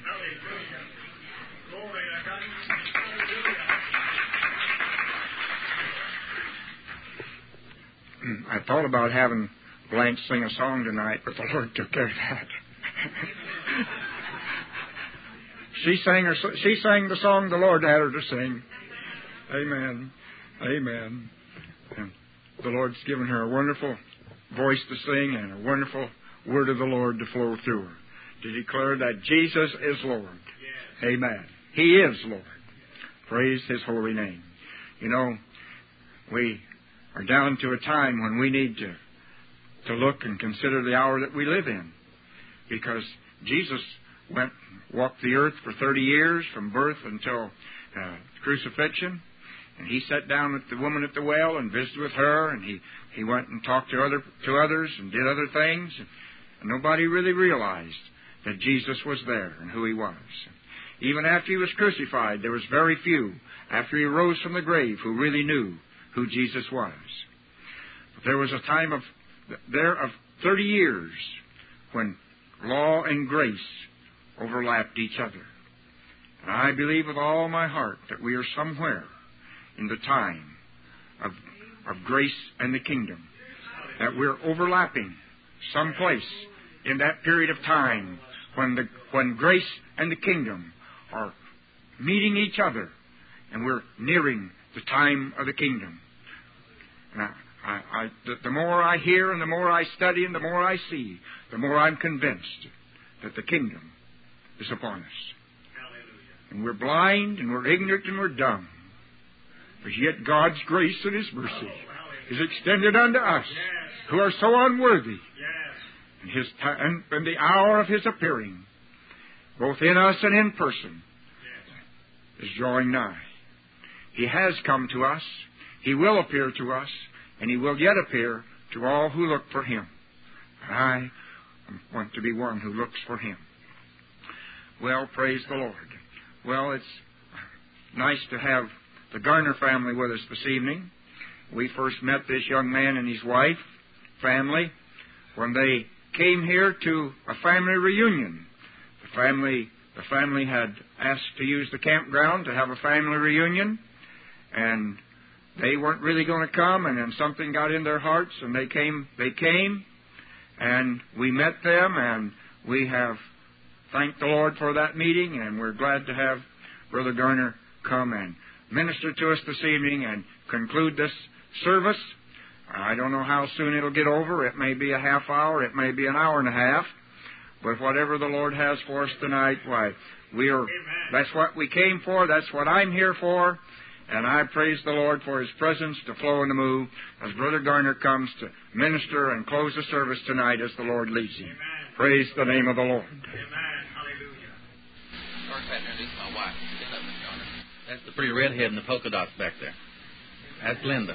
I thought about having Blanche sing a song tonight, but the Lord took care of that. she sang her, she sang the song the Lord had her to sing. Amen. Amen. And the Lord's given her a wonderful voice to sing and a wonderful word of the Lord to flow through her, to declare that Jesus is Lord. Yes. Amen. He is Lord. Praise His holy name. You know, we are down to a time when we need to to look and consider the hour that we live in, because Jesus went walked the earth for thirty years from birth until uh, crucifixion, and He sat down with the woman at the well and visited with her, and He, he went and talked to other to others and did other things, and nobody really realized that Jesus was there and who He was. Even after He was crucified, there was very few, after He rose from the grave, who really knew who Jesus was. But there was a time of there of thirty years when law and grace overlapped each other. And I believe with all my heart that we are somewhere in the time of, of grace and the kingdom, that we're overlapping someplace in that period of time when the when grace and the kingdom are meeting each other, and we're nearing the time of the kingdom. Now, I, I, the, the more I hear and the more I study and the more I see, the more I'm convinced that the kingdom is upon us. Hallelujah. And we're blind and we're ignorant and we're dumb. But yet God's grace and His mercy oh, is extended unto us, yes, who are so unworthy. Yes. And, his t- and, and the hour of His appearing, both in us and in person, yes, is drawing nigh. He has come to us. He will appear to us. And He will yet appear to all who look for Him. And I want to be one who looks for Him. Well, praise the Lord. Well, it's nice to have the Garner family with us this evening. We first met this young man and his wife, family, when they came here to a family reunion. The family, the family had asked to use the campground to have a family reunion, and they weren't really going to come, and then something got in their hearts, and they came, they came, and we met them, and we have thanked the Lord for that meeting, and we're glad to have Brother Garner come and minister to us this evening and conclude this service. I don't know how soon it'll get over. It may be a half hour, it may be an hour and a half, but whatever the Lord has for us tonight, why, we are, that's what we came for, that's what I'm here for. And I praise the Lord for His presence to flow and to move as Brother Garner comes to minister and close the service tonight as the Lord leads Him. Amen. Praise the name of the Lord. Amen. Hallelujah. First, I introduce my wife. Stand up, Miss Garner. That's the pretty redhead in the polka dots back there. That's Linda.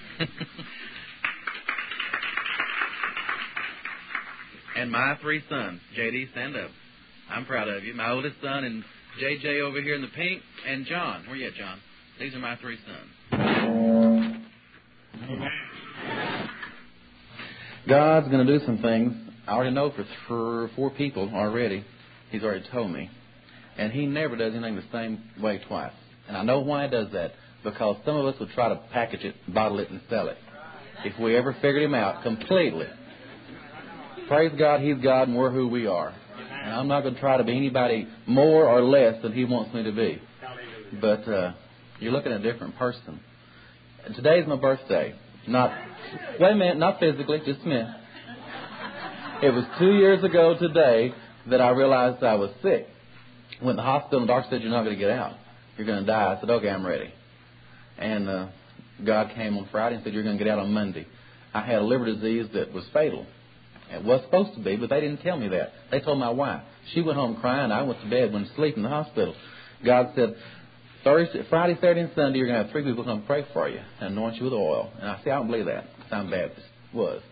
And my three sons. J D, stand up. I'm proud of you. My oldest son and J J over here in the pink, and John. Where you at, John? These are my three sons. God's going to do some things. I already know for, for four people already. He's already told me. And He never does anything the same way twice. And I know why He does that. Because some of us would try to package it, bottle it, and sell it. If we ever figured Him out completely. praise God, He's God and we're who we are. And I'm not going to try to be anybody more or less than He wants me to be. But uh, you're looking at a different person. And today's my birthday. Not, wait a minute, not physically, just a minute. It was two years ago today that I realized I was sick. Went to the hospital and the doctor said, you're not going to get out. You're going to die. I said, okay, I'm ready. And uh, God came on Friday and said, you're going to get out on Monday. I had a liver disease that was fatal. It was supposed to be, but they didn't tell me that. They told my wife. She went home crying. I went to bed, went to sleep in the hospital. God said, Thursday, Friday, Saturday, and Sunday, you're going to have three people come pray for you and anoint you with oil. And I said, I don't believe that. I'm Baptist. Was.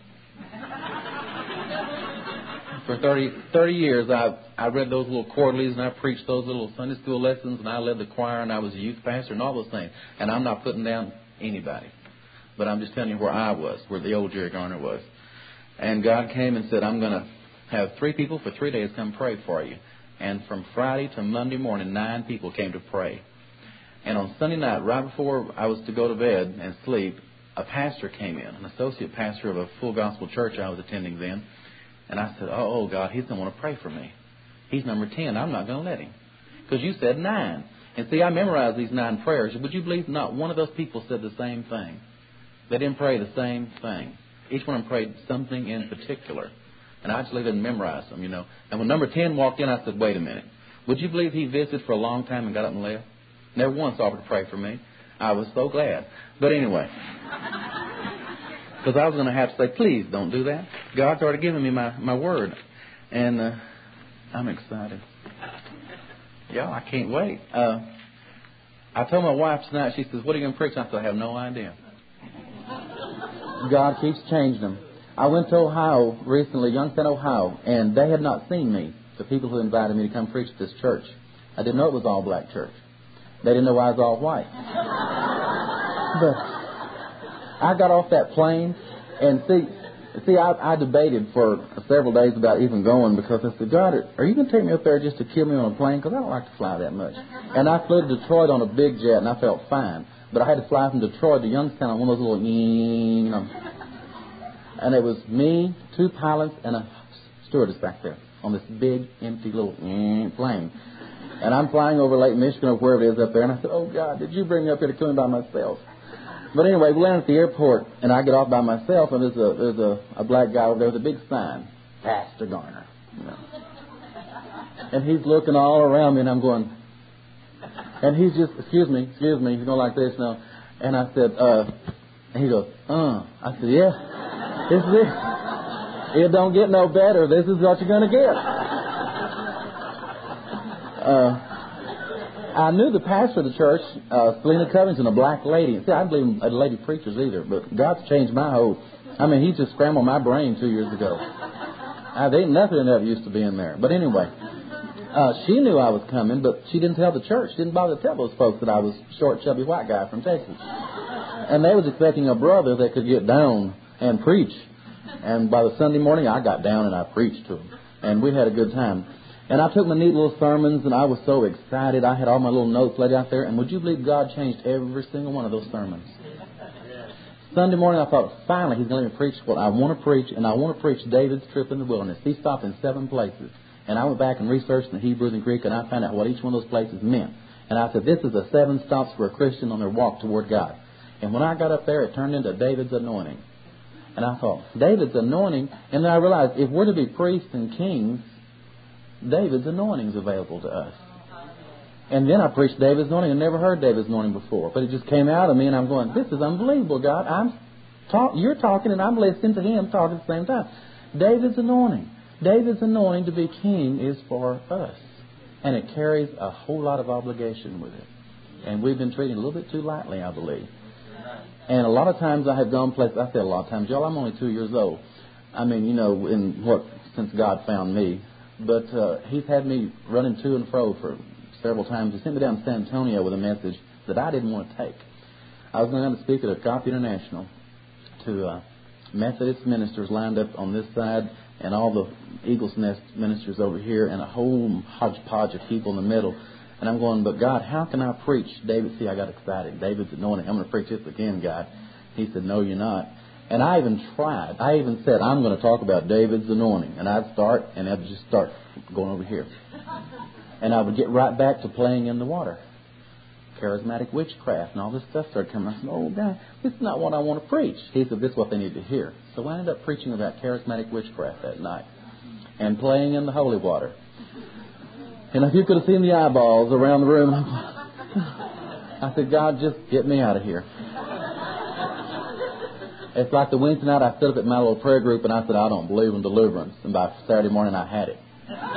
For thirty, thirty years, I I read those little quarterlies and I preached those little Sunday school lessons and I led the choir and I was a youth pastor and all those things. And I'm not putting down anybody. But I'm just telling you where I was, where the old Jerry Garner was. And God came and said, I'm going to have three people for three days come pray for you. And from Friday to Monday morning, nine people came to pray. And on Sunday night, right before I was to go to bed and sleep, a pastor came in, an associate pastor of a full gospel church I was attending then. And I said, oh, oh God, he's going to want to pray for me. He's number ten. I'm not going to let him. Because you said nine. And see, I memorized these nine prayers. Would you believe not one of those people said the same thing? They didn't pray the same thing. Each one of them prayed something in particular. And I actually didn't memorize them, you know. And when number ten walked in, I said, wait a minute. Would you believe he visited for a long time and got up and left? Never once offered to pray for me. I was so glad. But anyway, because I was going to have to say, please don't do that. God's already given me my, my word. And uh, I'm excited. Yeah, I can't wait. Uh, I told my wife tonight, she says, what are you going to preach? I said, I have no idea. God keeps changing them. I went to Ohio recently, Youngstown, Ohio, and they had not seen me, the people who invited me to come preach at this church. I didn't know it was all black church. They didn't know I was all white. But I got off that plane, and see, see, I, I debated for several days about even going because I said, God, are you going to take me up there just to kill me on a plane? Because I don't like to fly that much. And I flew to Detroit on a big jet, and I felt fine. But I had to fly from Detroit to Youngstown on one of those little, you know. And it was me, two pilots, and a stewardess back there on this big, empty little plane. And I'm flying over Lake Michigan or wherever it is up there. And I said, oh, God, did you bring me up here to kill me by myself? But anyway, we land at the airport, and I get off by myself, and there's a there's a, a black guy over there with a big sign, Pastor Garner. You know. And he's looking all around me, and I'm going, and he's just, excuse me, excuse me, he's going like this now. And I said, uh, and he goes, uh. I said, yeah, this is it. It don't get no better. This is what you're going to get. Uh, I knew the pastor of the church, uh, Selena Covington, a black lady. See, I didn't believe in lady preachers either, but God's changed my whole, I mean, he just scrambled my brain two years ago. Uh, there ain't nothing that used to be in there. But anyway, uh, she knew I was coming, but she didn't tell the church. She didn't bother to tell those folks that I was short, chubby white guy from Texas. And they was expecting a brother that could get down and preach. And by the Sunday morning, I got down and I preached to them. And we had a good time. And I took my neat little sermons, and I was so excited. I had all my little notes laid out there. And would you believe God changed every single one of those sermons? Sunday morning, I thought, finally, he's going to let me preach what I want to preach. And I want to preach David's trip in the wilderness. He stopped in seven places. And I went back and researched the Hebrew and Greek, and I found out what each one of those places meant. And I said, this is the seven stops for a Christian on their walk toward God. And when I got up there, it turned into David's anointing. And I thought, David's anointing? And then I realized, if we're to be priests and kings, David's anointing is available to us. And then I preached David's anointing. I never heard David's anointing before. But it just came out of me, and I'm going, this is unbelievable, God. I'm talk, You're talking, and I'm listening to him talk at the same time. David's anointing. David's anointing to be king is for us. And it carries a whole lot of obligation with it. And we've been treating it a little bit too lightly, I believe. And a lot of times I have gone places, I say a lot of times, y'all, I'm only two years old. I mean, you know, in what, since God found me. But uh, he's had me running to and fro for several times. He sent me down to San Antonio with a message that I didn't want to take. I was going to speak at a Coffee International to uh, Methodist ministers lined up on this side and all the Eagle's Nest ministers over here and a whole hodgepodge of people in the middle. And I'm going, but God, how can I preach? David, see, I got excited. David's anointing. I'm going to preach this again, God. He said, no, you're not. And I even tried. I even said, I'm going to talk about David's anointing. And I'd start, and I'd just start going over here. And I would get right back to playing in the water. Charismatic witchcraft and all this stuff started coming. I said, oh, God, this is not what I want to preach. He said, this is what they need to hear. So I ended up preaching about charismatic witchcraft that night and playing in the holy water. And if you could have seen the eyeballs around the room, I said, God, just get me out of here. It's like the Wednesday night I stood up at my little prayer group and I said, I don't believe in deliverance. And by Saturday morning I had it.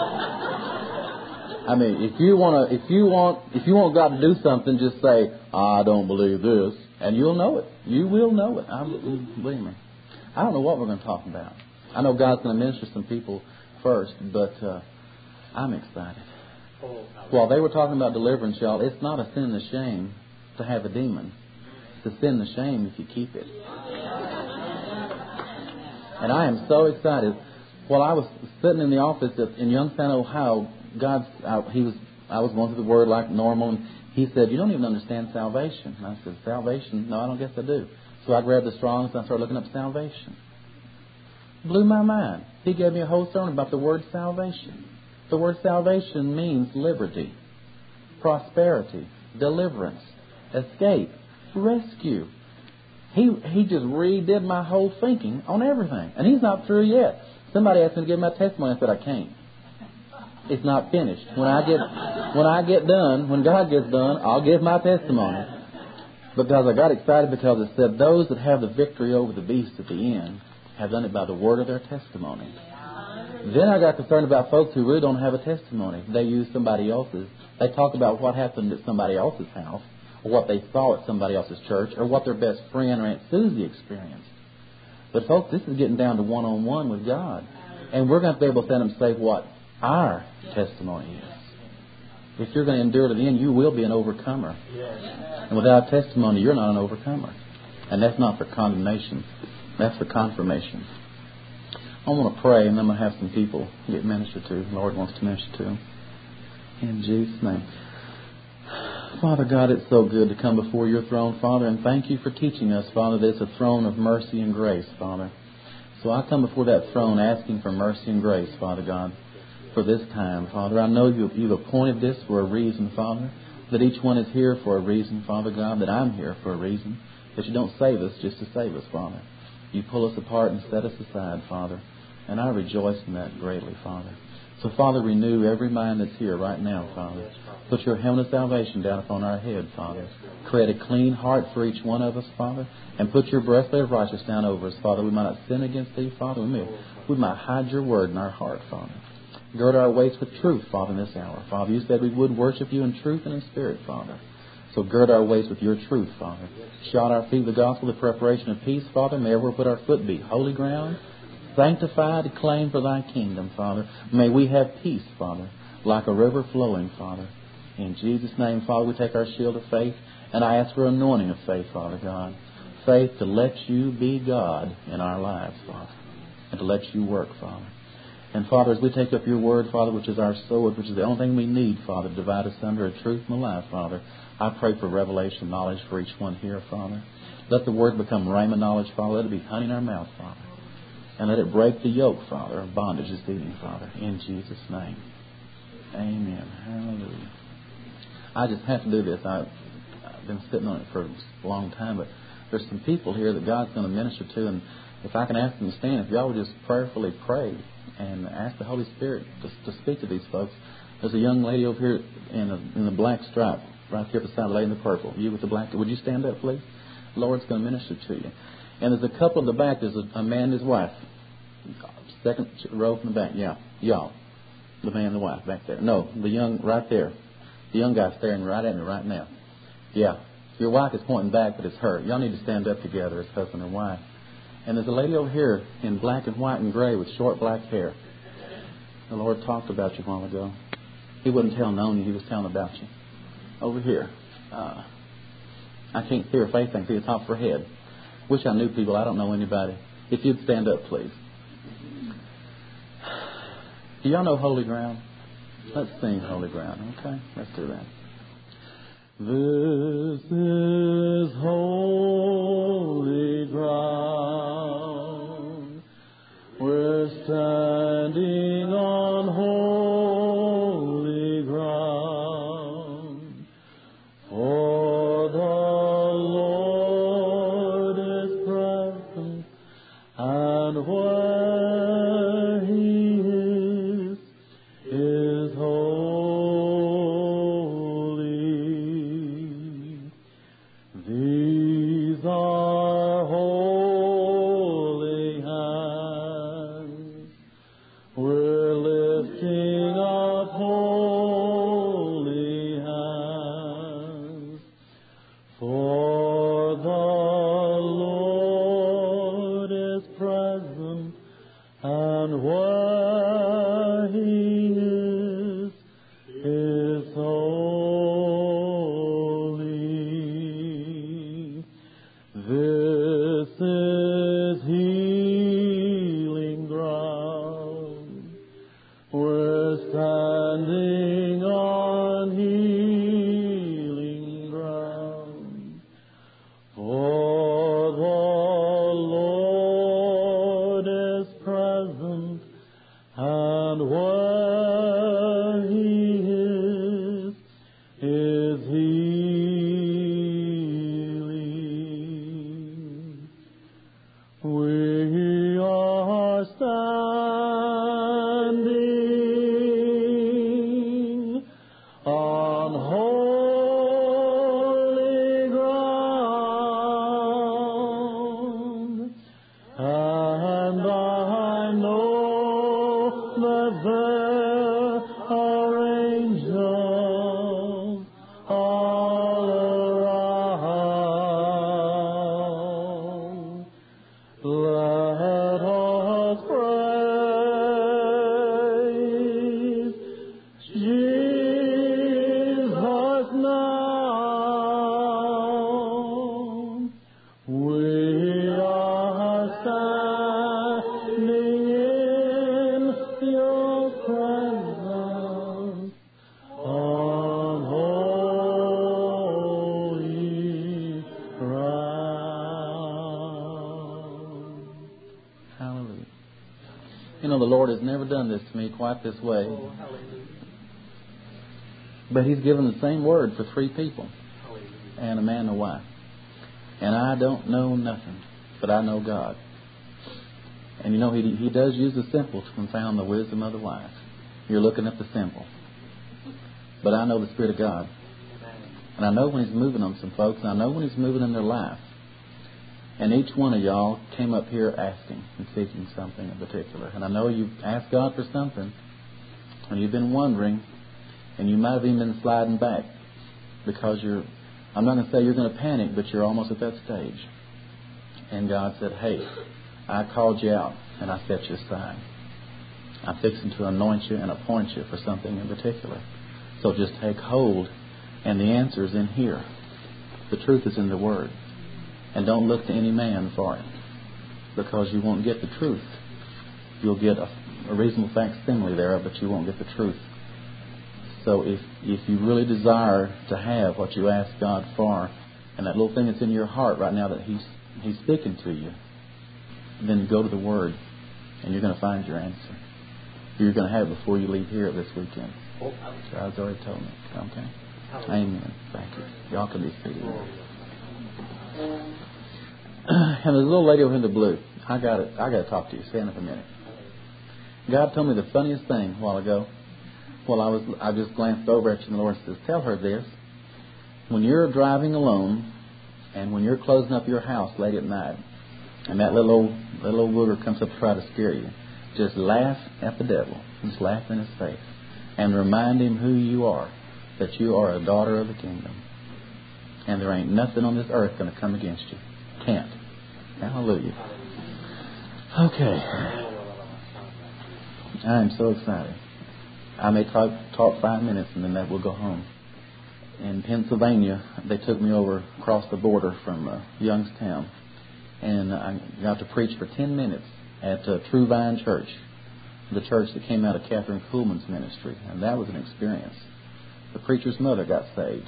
I mean, if you want to, if you want, if you want God to do something, just say, I don't believe this, and you'll know it. You will know it. I believe me. I don't know what we're going to talk about. I know God's going to minister some people first, but uh, I'm excited. While they were talking about deliverance, y'all, it's not a sin and a shame to have a demon. It's a sin and a shame if you keep it. And I am so excited. While I was sitting in the office at, in Youngstown, Ohio, God, I, he was, I was going through the Word like normal, and He said, you don't even understand salvation. And I said, salvation? No, I don't guess I do. So I grabbed the Strong's and I started looking up salvation. Blew my mind. He gave me a whole sermon about the word salvation. The word salvation means liberty, prosperity, deliverance, escape, rescue. He he just redid my whole thinking on everything. And he's not through yet. Somebody asked me to give my testimony. I said, I can't. It's not finished. When I get when I get done, when God gets done, I'll give my testimony. Because I got excited because it said those that have the victory over the beast at the end have done it by the word of their testimony. Then I got concerned about folks who really don't have a testimony. They use somebody else's. They talk about what happened at somebody else's house, or what they saw at somebody else's church, or what their best friend or Aunt Susie experienced. But folks, this is getting down to one-on-one with God. And we're going to be able to stand and say what our testimony is. If you're going to endure to the end, you will be an overcomer. And without testimony, you're not an overcomer. And that's not for condemnation. That's for confirmation. I want to pray, and then I'm going to have some people get ministered to. The Lord wants to minister to them. In Jesus' name. Father God, it's so good to come before your throne, Father, and thank you for teaching us, Father, that it's a throne of mercy and grace, Father. So I come before that throne asking for mercy and grace, Father God, for this time, Father. I know you, you've appointed this for a reason, Father, that each one is here for a reason, Father God, that I'm here for a reason, that you don't save us just to save us, Father. You pull us apart and set us aside, Father, and I rejoice in that greatly, Father. So, Father, renew every mind that's here right now, Father. Put your helmet of salvation down upon our head, Father. Create a clean heart for each one of us, Father. And put your breastplate of righteousness down over us, Father. We might not sin against thee, Father. We, may, we might hide your word in our heart, Father. Gird our waist with truth, Father, in this hour. Father, you said we would worship you in truth and in spirit, Father. So gird our waist with your truth, Father. Shod our feet with the gospel, the preparation of peace, Father. May everywhere we put our foot be holy ground. Sanctified, acclaimed for thy kingdom, Father. May we have peace, Father, like a river flowing, Father. In Jesus' name, Father, we take our shield of faith, and I ask for anointing of faith, Father God. Faith to let you be God in our lives, Father, and to let you work, Father. And, Father, as we take up your word, Father, which is our sword, which is the only thing we need, Father, to divide us under a truth and a lie, Father, I pray for revelation knowledge for each one here, Father. Let the word become rhema knowledge, Father. Let it be honey in our mouth, Father. And let it break the yoke, Father, of bondage this evening, Father, in Jesus' name. Amen. Hallelujah. I just have to do this. I, I've been sitting on it for a long time, but there's some people here that God's going to minister to, and if I can ask them to stand, if y'all would just prayerfully pray and ask the Holy Spirit to, to speak to these folks. There's a young lady over here in, a, in the black stripe, right here beside the lady in the purple. You with the black, would you stand up, please? The Lord's going to minister to you. And there's a couple in the back. There's a, a man and his wife. Second row from the back. Yeah, y'all. The man and the wife back there. No, the young, right there. The young guy's staring right at me right now. Yeah. Your wife is pointing back, but it's her. Y'all need to stand up together as husband and wife. And there's a lady over here in black and white and gray with short black hair. The Lord talked about you a while ago. He wouldn't tell known you. He was telling about you. Over here. Uh, I can't see her face. I can see the top of her head. Wish I knew people. I don't know anybody. If you'd stand up, please. Do y'all know Holy Ground? Let's sing Holy Ground, okay? Let's do that. This is holy ground. on holy ground, and I know that there are angels all around. Let us praise Jesus now. We are standing in your presence on holy ground. Hallelujah. You know, the Lord has never done this to me quite this way. But He's given the same word for three people, and a man and a wife. And I don't know nothing, but I know God. And you know, He He does use the simple to confound the wisdom of the wise. You're looking at the simple. But I know the Spirit of God. And I know when He's moving on some folks, and I know when He's moving in their life. And each one of y'all came up here asking and seeking something in particular. And I know you've asked God for something, and you've been wondering, and you might have even been sliding back because you're, I'm not going to say you're going to panic, but you're almost at that stage. And God said, hey, I called you out and I set you aside. I'm fixing to anoint you and appoint you for something in particular. So just take hold, and the answer is in here. The truth is in the Word. And don't look to any man for it, because you won't get the truth. You'll get a, a reasonable facsimile there, but you won't get the truth. So if if you really desire to have what you ask God for, and that little thing that's in your heart right now that He's He's speaking to you, then go to the Word, and you're going to find your answer. You're going to have it before you leave here this weekend. God's already told me. Okay? Amen. Thank you. Y'all can be seated. And there's a little lady over in the blue. I got it. I got to talk to you. Stand up a minute. God told me the funniest thing a while ago. Well, I was I just glanced over at you, and the Lord says, "Tell her this: when you're driving alone, and when you're closing up your house late at night, and that little old little old booger comes up to try to scare you, just laugh at the devil. Just laugh in his face, and remind him who you are, that you are a daughter of the kingdom, and there ain't nothing on this earth going to come against you. Can't. Hallelujah. Okay. I am so excited. I may talk, talk five minutes and then that will go home. In Pennsylvania, they took me over across the border from uh, Youngstown, and I got to preach for ten minutes at uh, True Vine Church, the church that came out of Catherine Kuhlman's ministry, and that was an experience. The preacher's mother got saved.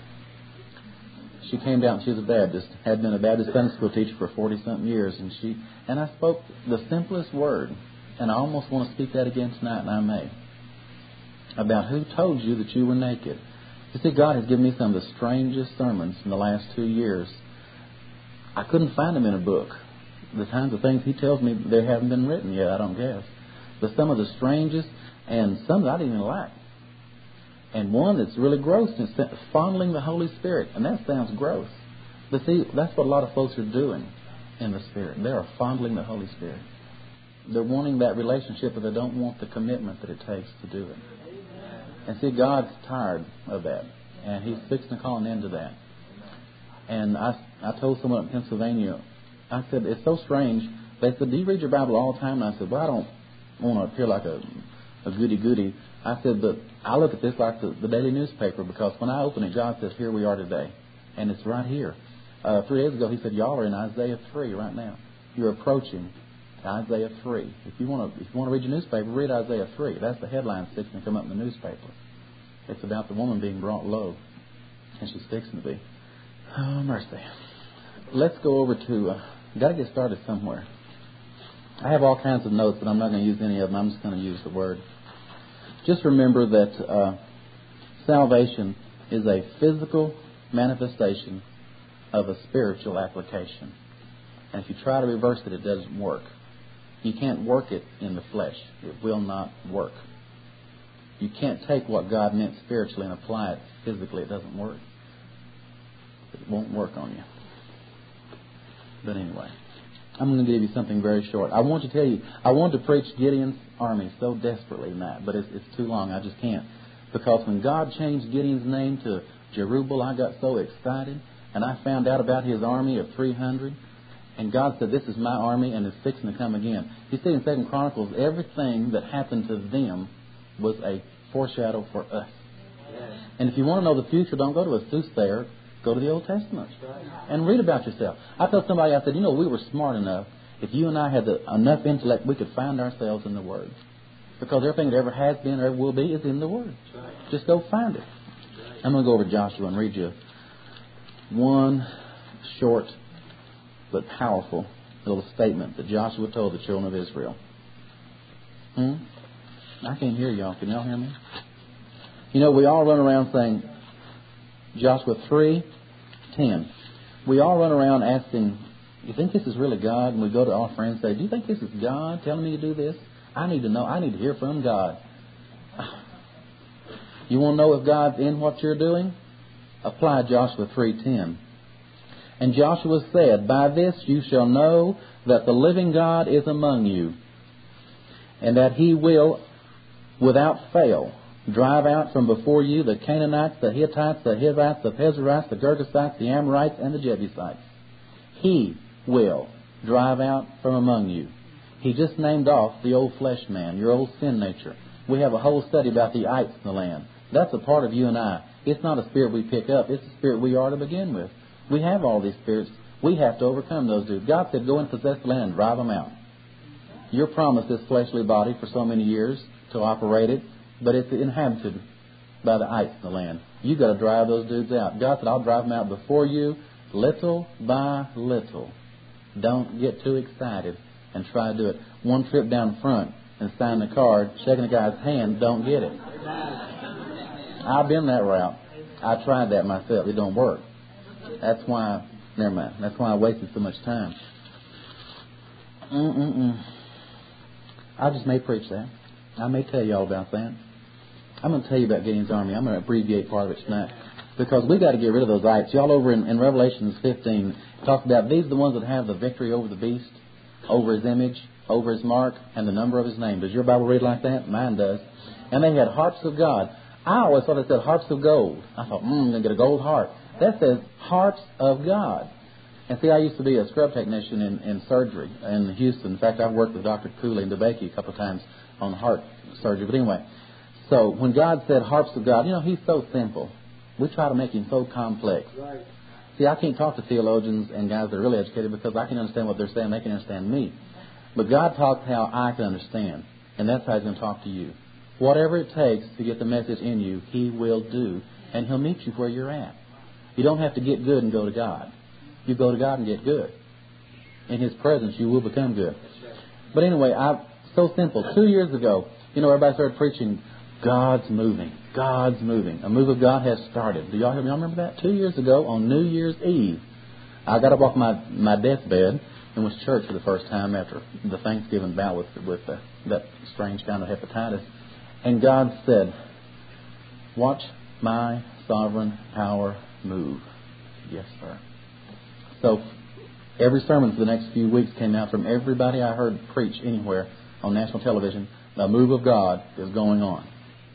She came down, she was a Baptist, had been a Baptist Sunday school teacher for forty-something years, and she and I spoke the simplest word, and I almost want to speak that again tonight, and I may, about who told you that you were naked. You see, God has given me some of the strangest sermons in the last two years. I couldn't find them in a book. The kinds of things He tells me, they haven't been written yet, I don't guess. But some of the strangest, and some that I didn't even like. And one that's really gross is fondling the Holy Spirit. And that sounds gross. But see, that's what a lot of folks are doing in the Spirit. They are fondling the Holy Spirit. They're wanting that relationship, but they don't want the commitment that it takes to do it. And see, God's tired of that. And He's fixing to call an end to that. And I, I told someone in Pennsylvania, I said, it's so strange. They said, do you read your Bible all the time? And I said, well, I don't want to appear like a, a goody-goody. I said, but I look at this like the, the daily newspaper, because when I open it, God says, here we are today. And it's right here. Uh, three days ago, He said, y'all are in Isaiah three right now. You're approaching Isaiah three. If you want to if you want to read your newspaper, read Isaiah three. That's the headline that's fixing to come up in the newspaper. It's about the woman being brought low. And she's fixing to be. Oh, mercy. Let's go over to, uh, got to get started somewhere. I have all kinds of notes, but I'm not going to use any of them. I'm just going to use the Word. Just remember that uh, salvation is a physical manifestation of a spiritual application. And if you try to reverse it, it doesn't work. You can't work it in the flesh. It will not work. you can't take what God meant spiritually and apply it physically. It doesn't work. It won't work on you. But anyway, I'm going to give you something very short. I want to tell you, I want to preach Gideon's army so desperately in that, but it's, it's too long. I just can't. Because when God changed Gideon's name to Jerubbaal, I got so excited, and I found out about his army of three hundred. And God said, this is my army, and it's fixing to come again. You see in Second Chronicles, everything that happened to them was a foreshadow for us. Yes. And if you want to know the future, don't go to a soothsayer. Go to the Old Testament and read about yourself. I told somebody, I said, you know, we were smart enough. If you and I had the, enough intellect, we could find ourselves in the Word. Because everything that ever has been or ever will be is in the Word. Just go find it. I'm going to go over Joshua and read you one short but powerful little statement that Joshua told the children of Israel. Hmm? I can't hear y'all. Can y'all hear me? You know, we all run around saying, Joshua three ten. We all run around asking, you think this is really God? And we go to our friends and say, do you think this is God telling me to do this? I need to know. I need to hear from God. You want to know if God's in what you're doing? Apply Joshua three ten. And Joshua said, by this you shall know that the living God is among you, and that He will, without fail, drive out from before you the Canaanites, the Hittites, the Hivites, the Perizzites, the Girgashites, the Amorites, and the Jebusites. He will drive out from among you. He just named off the old flesh man, your old sin nature. We have a whole study about the ites in the land. That's a part of you and I. It's not a spirit we pick up. It's a spirit we are to begin with. We have all these spirits. We have to overcome those dudes. God said, go and possess the land and drive them out. You're promised this fleshly body for so many years to operate it, but it's inhabited by the ites in the land. You've got to drive those dudes out. God said, I'll drive them out before you, little by little. Don't get too excited and try to do it. One trip down front and sign the card, shaking the guy's hand, don't get it. I've been that route. I tried that myself. It don't work. That's why, never mind. That's why I wasted so much time. Mm-mm-mm. I just may preach that. I may tell you all about that. I'm going to tell you about Gideon's army. I'm going to abbreviate part of it tonight. Because we got to get rid of those ites. Y'all over in, in Revelation fifteen talk about these are the ones that have the victory over the beast, over his image, over his mark, and the number of his name. Does your Bible read like that? Mine does. And they had harps of God. I always thought it said harps of gold. I thought, hmm, I'm going to get a gold harp. That says harps of God. And see, I used to be a scrub technician in, in surgery in Houston. In fact, I've worked with Doctor Cooley and DeBakey a couple of times on heart surgery. But anyway, so when God said harps of God, you know, He's so simple. We try to make Him so complex. Right. See, I can't talk to theologians and guys that are really educated because I can understand what they're saying. They can understand me. But God talks how I can understand. And that's how He's going to talk to you. Whatever it takes to get the message in you, He will do. And He'll meet you where you're at. You don't have to get good and go to God. You go to God and get good. In His presence, you will become good. But anyway, I so simple. Two years ago, you know, everybody started preaching, God's moving. God's moving. A move of God has started. Do y'all, y'all remember that? Two years ago, on New Year's Eve, I got up off my, my deathbed and went to church for the first time after the Thanksgiving bout with, with the, that strange kind of hepatitis. And God said, watch my sovereign power move. Yes, sir. So every sermon for the next few weeks came out from everybody I heard preach anywhere on national television. The move of God is going on.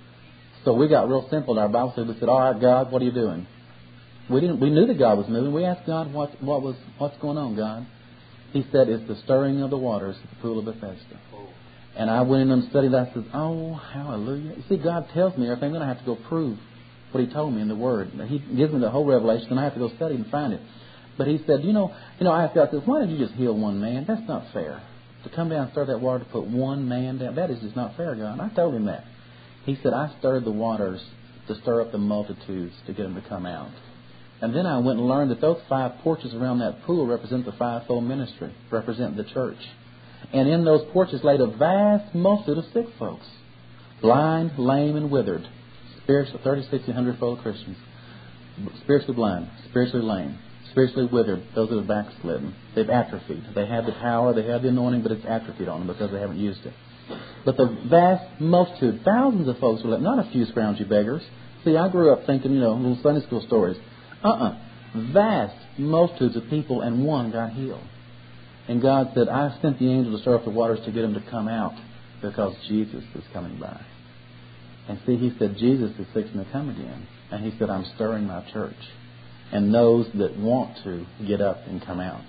So we got real simple in our Bible study. We said, all right, God, what are you doing? We didn't. We knew that God was moving. We asked God, what, what was, what's going on, God? He said, it's the stirring of the waters at the pool of Bethesda. And I went in and studied that. I said, oh, hallelujah. You see, God tells me everything. I'm going to have to go prove what He told me in the Word. He gives me the whole revelation, and I have to go study and find it. But He said, you know, you know, I asked God, I said, why did you just heal one man? That's not fair. To come down and stir that water to put one man down, that is just not fair, God. And I told Him that. He said, I stirred the waters to stir up the multitudes to get them to come out. And then I went and learned that those five porches around that pool represent the fivefold ministry, represent the church. And in those porches laid a vast multitude of sick folks, blind, lame, and withered, spiritually, thirty, sixty, one hundred fold Christians, spiritually blind, spiritually lame, spiritually withered, those that are backslidden. They've atrophied. They have the power, they have the anointing, but it's atrophied on them because they haven't used it. But the vast multitude, thousands of folks were left, not a few scroungy beggars. See, I grew up thinking, you know, little Sunday school stories. Uh-uh. Vast multitudes of people, and one got healed. And God said, I sent the angel to stir up the waters to get them to come out because Jesus is coming by. And see, he said, Jesus is fixing to come again. And he said, I'm stirring my church. And those that want to get up and come out.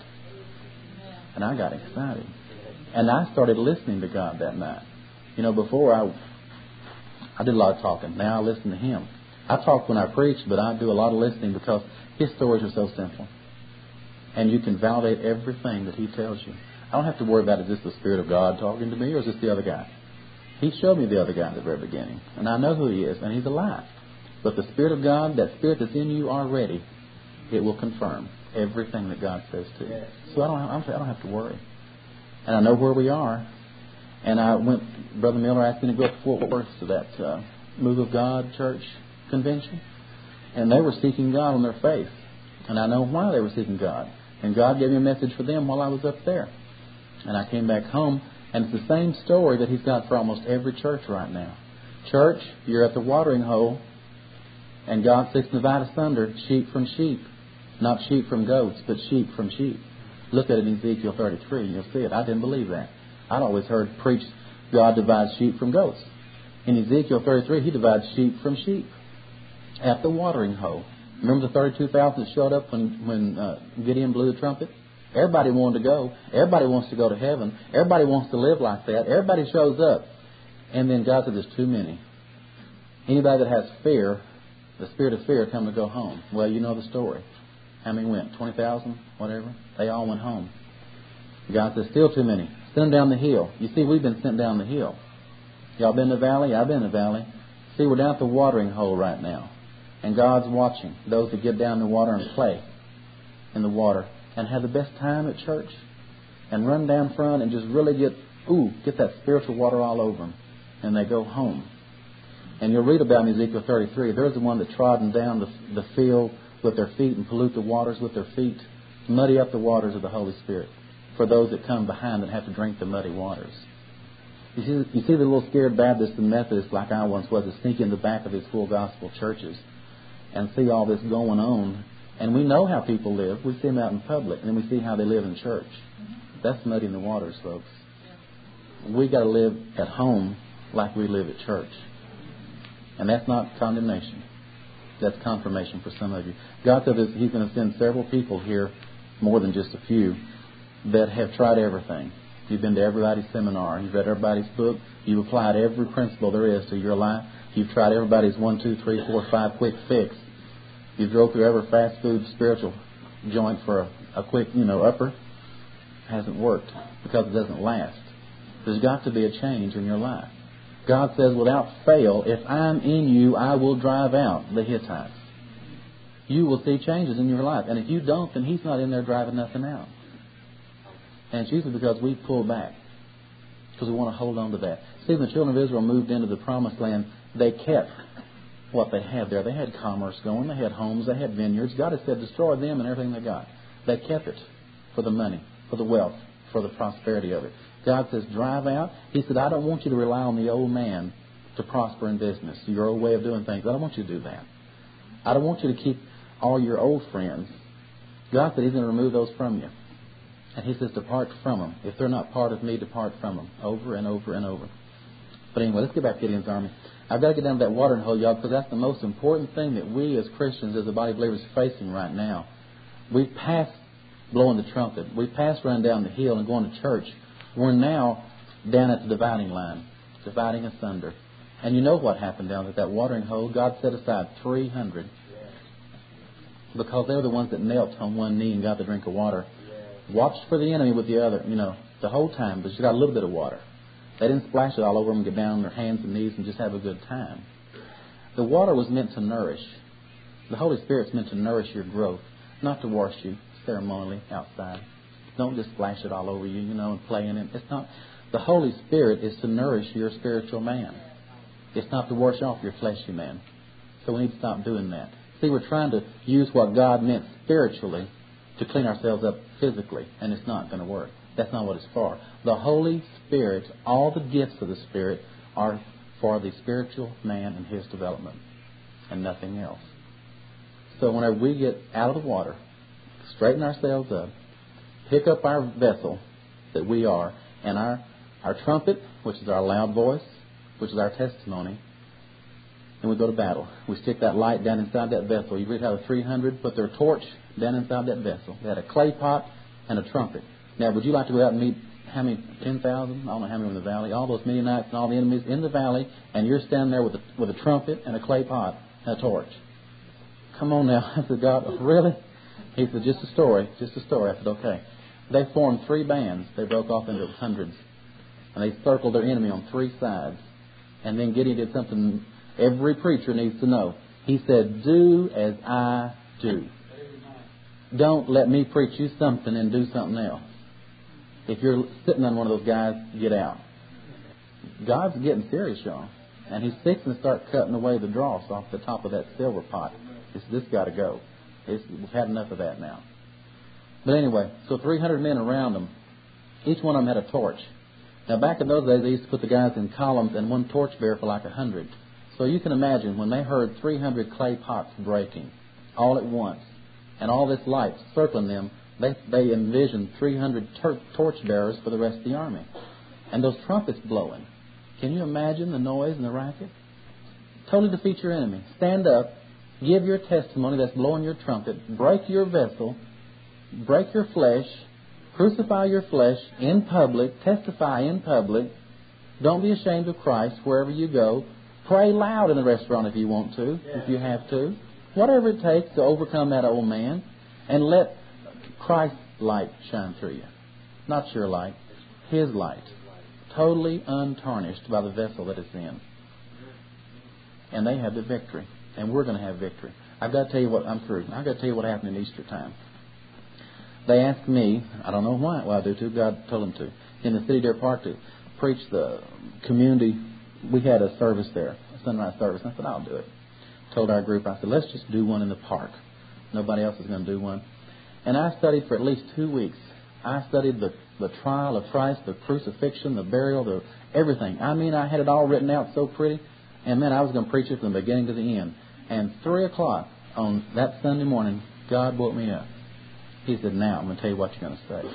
And I got excited. And I started listening to God that night. You know, before I I did a lot of talking. Now I listen to Him. I talk when I preach, but I do a lot of listening because His stories are so simple. And you can validate everything that He tells you. I don't have to worry about, is this the Spirit of God talking to me or is this the other guy? He showed me the other guy at the very beginning. And I know who he is, and he's alive. But the Spirit of God, that Spirit that's in you already, it will confirm everything that God says to you. So I don't, I don't have to worry. And I know where we are. And I went, Brother Miller asked me to go up to Fort Worth to that uh, Move of God Church convention. And they were seeking God on their faith. And I know why they were seeking God. And God gave me a message for them while I was up there. And I came back home, and it's the same story that He's got for almost every church right now. Church, you're at the watering hole, and God's fixing to divide asunder sheep from sheep. Not sheep from goats, but sheep from sheep. Look at it in Ezekiel thirty-three, and you'll see it. I didn't believe that. I'd always heard preach God divides sheep from goats. In Ezekiel thirty-three, He divides sheep from sheep at the watering hole. Remember the thirty-two thousand that showed up when, when uh, Gideon blew the trumpet? Everybody wanted to go. Everybody wants to go to heaven. Everybody wants to live like that. Everybody shows up. And then God said, there's too many. Anybody that has fear, the spirit of fear, come to go home. Well, you know the story. How many went? twenty thousand? Whatever? They all went home. God says, still too many. Send them down the hill. You see, we've been sent down the hill. Y'all been in the valley? I've been in the valley. See, we're down at the watering hole right now. And God's watching those that get down in the water and play in the water and have the best time at church and run down front and just really get, ooh, get that spiritual water all over them. And they go home. And you'll read about in Ezekiel thirty-three, there's the one that trodden down the, the field with their feet and pollute the waters with their feet, muddy up the waters of the Holy Spirit for those that come behind and have to drink the muddy waters. You see, you see the little scared Baptists and Methodists like I once was that sneak in the back of these full gospel churches and see all this going on. And we know how people live. We see them out in public, and then we see how they live in church. That's muddying the waters, folks. We got to live at home like we live at church. And that's not condemnation. That's confirmation for some of you. God said that He's going to send several people here, more than just a few, that have tried everything. You've been to everybody's seminar. You've read everybody's book. You've applied every principle there is to your life. You've tried everybody's one, two, three, four, five quick fix. You've drove through every fast food spiritual joint for a, a quick, you know, upper. It hasn't worked because it doesn't last. There's got to be a change in your life. God says, without fail, if I'm in you, I will drive out the Hittites. You will see changes in your life. And if you don't, then He's not in there driving nothing out. And it's usually because we pull back. Because we want to hold on to that. See, when the children of Israel moved into the Promised Land, they kept what they had there. They had commerce going. They had homes. They had vineyards. God had said, destroy them and everything they got. They kept it for the money, for the wealth, for the prosperity of it. God says, drive out. He said, I don't want you to rely on the old man to prosper in business, your old way of doing things. I don't want you to do that. I don't want you to keep all your old friends. God said He's going to remove those from you. And He says, depart from them. If they're not part of me, depart from them. Over and over and over. But anyway, let's get back to Gideon's army. I've got to get down to that watering hole, y'all, because that's the most important thing that we as Christians, as a body of believers, are facing right now. We've passed blowing the trumpet. We've passed running down the hill and going to church. We're now down at the dividing line, dividing asunder. And you know what happened down at that watering hole? God set aside three hundred. Because they were the ones that knelt on one knee and got the drink of water. Watched for the enemy with the other, you know, the whole time, but you got a little bit of water. They didn't splash it all over them and get down on their hands and knees and just have a good time. The water was meant to nourish. The Holy Spirit's meant to nourish your growth, not to wash you ceremonially outside. Don't just splash it all over you, you know, and play in it. It's not. The Holy Spirit is to nourish your spiritual man. It's not to wash off your fleshy man. So we need to stop doing that. See, we're trying to use what God meant spiritually to clean ourselves up physically, and it's not going to work. That's not what it's for. The Holy Spirit, all the gifts of the Spirit are for the spiritual man and his development, and nothing else. So whenever we get out of the water, straighten ourselves up, pick up our vessel that we are, and our, our trumpet, which is our loud voice, which is our testimony, and we go to battle. We stick that light down inside that vessel. You read how the three hundred put their torch down inside that vessel. They had a clay pot and a trumpet. Now, would you like to go out and meet how many, ten thousand? I don't know how many were in the valley. All those Midianites and all the enemies in the valley, and you're standing there with a, with a trumpet and a clay pot and a torch. Come on now. I said, God, really? He said, just a story, just a story. I said, okay. They formed three bands. They broke off into hundreds. And they circled their enemy on three sides. And then Gideon did something every preacher needs to know. He said, do as I do. Don't let me preach you something and do something else. If you're sitting on one of those guys, get out. God's getting serious, y'all. And He's fixing to start cutting away the dross off the top of that silver pot. It's, this got to go. It's, we've had enough of that now. But anyway, so three hundred men around them. Each one of them had a torch. Now, back in those days, they used to put the guys in columns and one torch bearer for like a hundred. So you can imagine when they heard three hundred clay pots breaking all at once and all this light circling them, they, they envisioned three hundred tor- torch bearers for the rest of the army. And those trumpets blowing. Can you imagine the noise and the racket? Totally defeat your enemy. Stand up, give your testimony that's blowing your trumpet, break your vessel, break your flesh, crucify your flesh in public, testify in public. Don't be ashamed of Christ wherever you go. Pray loud in the restaurant if you want to, if you have to. Whatever it takes to overcome that old man. And let Christ's light shine through you. Not your light, His light. Totally untarnished by the vessel that it's in. And they have the victory. And we're going to have victory. I've got to tell you what, I'm through. I've got to tell you what happened in Easter time. They asked me, I don't know why, well I do too, God told them to, in the City Deer Park to preach the community. We had a service there, a sunrise service. I said, I'll do it. Told our group, I said, let's just do one in the park. Nobody else is going to do one. And I studied for at least two weeks. I studied the, the trial of Christ, the crucifixion, the burial, the everything. I mean, I had it all written out so pretty. And man, I was going to preach it from the beginning to the end. And three o'clock on that Sunday morning, God woke me up. He said, now I'm going to tell you what you're going to say.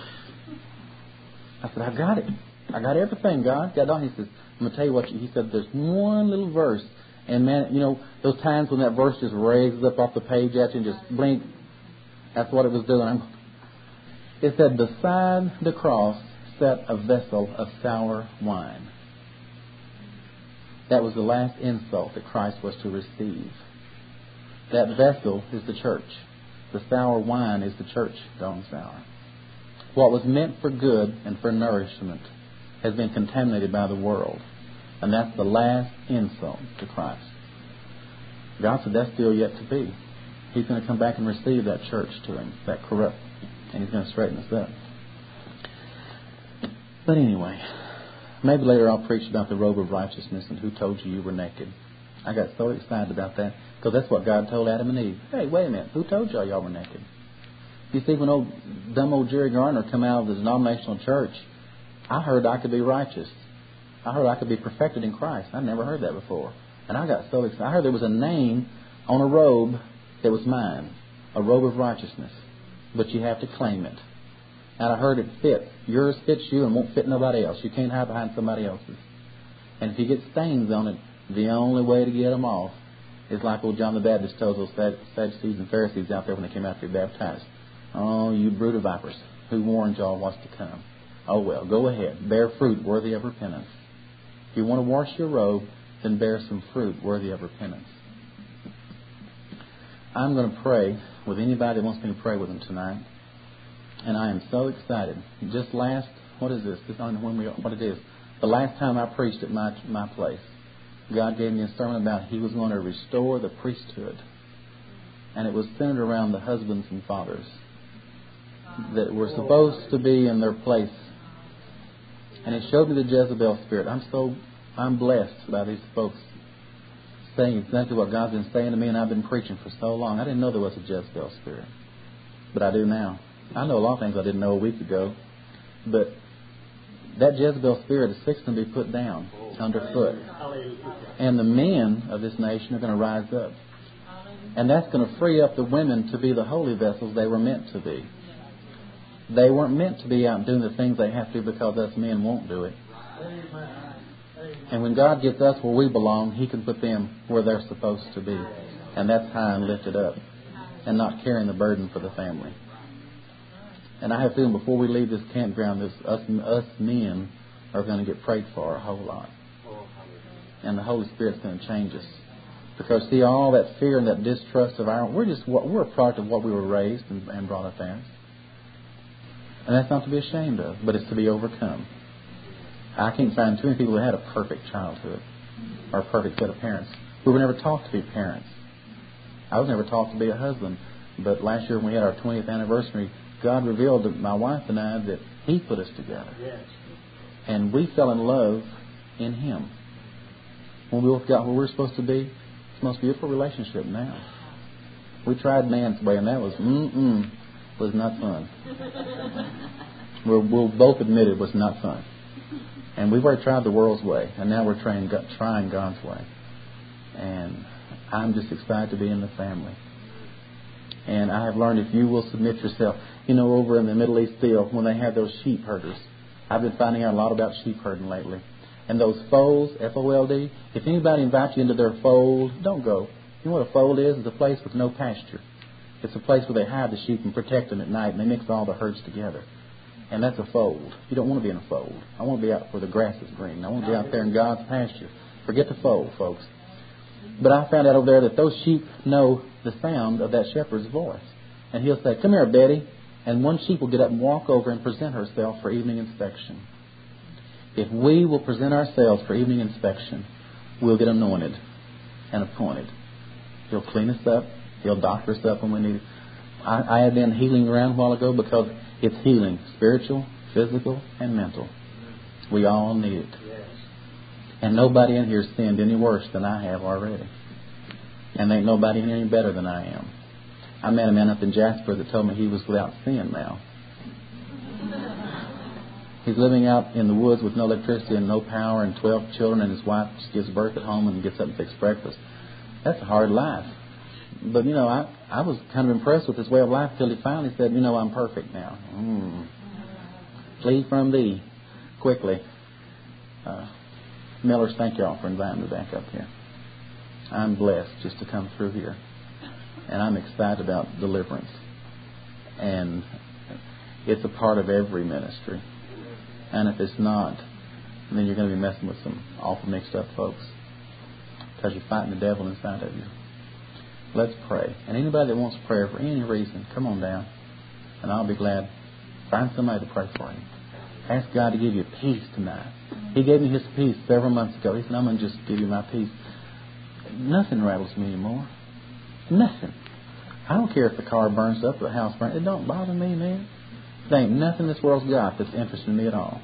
I said, I got it. I got everything, God. God, he says, I'm going to tell you what you, he said, there's one little verse. And man, you know, those times when that verse just raises up off the page at you and just blink. That's what it was doing. I'm, it said, beside the cross sat a vessel of sour wine. That was the last insult that Christ was to receive. That vessel is the church. The sour wine is the church gone sour. What was meant for good and for nourishment has been contaminated by the world. And that's the last insult to Christ. God said that's still yet to be. He's going to come back and receive that church to Him, that corrupt, and He's going to straighten us up. But anyway, maybe later I'll preach about the robe of righteousness and who told you you were naked. I got so excited about that because that's what God told Adam and Eve. Hey, wait a minute. Who told y'all y'all were naked? You see, when old dumb old Jerry Garner come out of the denominational church, I heard I could be righteous. I heard I could be perfected in Christ. I never heard that before. And I got so excited. I heard there was a name on a robe that was mine. A robe of righteousness. But you have to claim it. And I heard it fits. Yours fits you and won't fit nobody else. You can't hide behind somebody else's. And if you get stains on it, the only way to get them off is like old John the Baptist told those Sadducees and Pharisees out there when they came out to be baptized. Oh, you brood of vipers, who warned y'all what's to come? Oh, well, go ahead. Bear fruit worthy of repentance. If you want to wash your robe, then bear some fruit worthy of repentance. I'm going to pray with anybody that wants me to pray with them tonight. And I am so excited. Just last, what is this? This I don't know when we, what it is. The last time I preached at my my place, God gave me a sermon about He was going to restore the priesthood. And it was centered around the husbands and fathers that were supposed to be in their place. And it showed me the Jezebel spirit. I'm so, I'm blessed by these folks saying exactly what God's been saying to me, and I've been preaching for so long. I didn't know there was a Jezebel spirit. But I do now. I know a lot of things I didn't know a week ago. But that Jezebel spirit is fixing to be put down underfoot. And the men of this nation are going to rise up. And that's going to free up the women to be the holy vessels they were meant to be. They weren't meant to be out doing the things they have to because us men won't do it. And when God gets us where we belong, He can put them where they're supposed to be. And that's high and lifted up. And not carrying the burden for the family. And I have a feeling before we leave this campground, this, us, us men are going to get prayed for a whole lot. And the Holy Spirit's going to change us. Because, see, all that fear and that distrust of our... We're just we're a product of what we were raised and, and brought up as. And that's not to be ashamed of, but it's to be overcome. I can't find too many people who had a perfect childhood or a perfect set of parents who were never taught to be parents. I was never taught to be a husband. But last year when we had our twentieth anniversary, God revealed to my wife and I that He put us together. Yes. And we fell in love in Him. When we both got where we were supposed to be, it's the most beautiful relationship now. We tried man's way, and that was, mm-mm, was not fun. we'll, we'll both admit it was not fun. And we've already tried the world's way, and now we're trying, trying God's way. And I'm just excited to be in the family. And I have learned if you will submit yourself. You know, over in the Middle East still, when they have those sheep herders, I've been finding out a lot about sheep herding lately. And those folds, F O L D, if anybody invites you into their fold, don't go. You know what a fold is? It's a place with no pasture. It's a place where they hide the sheep and protect them at night, and they mix all the herds together. And that's a fold. You don't want to be in a fold. I want to be out where the grass is green. I want to be out there in God's pasture. Forget the fold, folks. But I found out over there that those sheep know the sound of that shepherd's voice. And he'll say, "Come here, Betty." And one sheep will get up and walk over and present herself for evening inspection. If we will present ourselves for evening inspection, we'll get anointed and appointed. He'll clean us up. He'll doctor us up when we need it. I, I had been healing around a while ago because it's healing, spiritual, physical, and mental. We all need it. And nobody in here sinned any worse than I have already. And there ain't nobody in here any better than I am. I met a man up in Jasper that told me he was without sin now. He's living out in the woods with no electricity and no power and twelve children, and his wife just gives birth at home and gets up and fixes breakfast. That's a hard life. But, you know, I, I was kind of impressed with his way of life until he finally said, "You know, I'm perfect now. Mm. Flee from thee quickly." Uh, Millers, thank you all for inviting me back up here. I'm blessed just to come through here. And I'm excited about deliverance. And it's a part of every ministry. And if it's not, then you're going to be messing with some awful mixed up folks. Because you're fighting the devil inside of you. Let's pray. And anybody that wants prayer for any reason, come on down. And I'll be glad. Find somebody to pray for you. Ask God to give you peace tonight. He gave me His peace several months ago. He said, "I'm going to just give you my peace." Nothing rattles me anymore. Nothing. I don't care if the car burns up or the house burns. It don't bother me, man. There ain't nothing this world's got that's interesting me at all.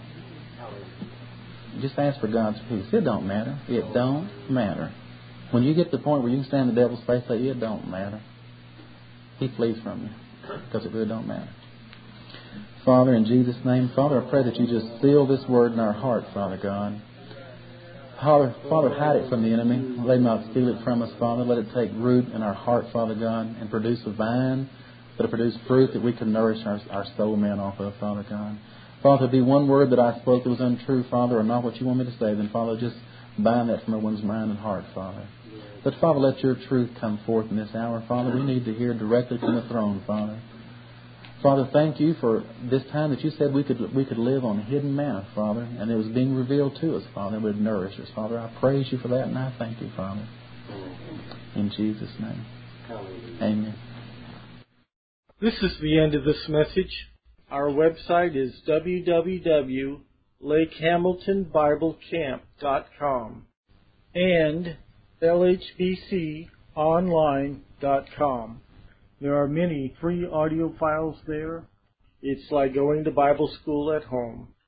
Just ask for God's peace. It don't matter. It don't matter. When you get to the point where you can stand the devil's face, say, "It don't matter," he flees from you because it really don't matter. Father, in Jesus' name, Father, I pray that you just seal this word in our heart, Father God. Father, Father, hide it from the enemy. Let him not steal it from us, Father. Let it take root in our heart, Father God, and produce a vine that will produce fruit that we can nourish our, our soul man off of, Father God. Father, if there be one word that I spoke that was untrue, Father, or not what you want me to say, then, Father, just bind that from everyone's mind and heart, Father. But, Father, let your truth come forth in this hour, Father. We need to hear directly from the throne, Father. Father, thank you for this time that you said we could we could live on hidden manna, Father, and it was being revealed to us, Father, and would nourish us, Father. I praise you for that, and I thank you, Father. In Jesus' name. Amen. This is the end of this message. Our website is w w w dot lake hamilton bible camp dot com and l h b c online dot com. There are many free audio files there. It's like going to Bible school at home.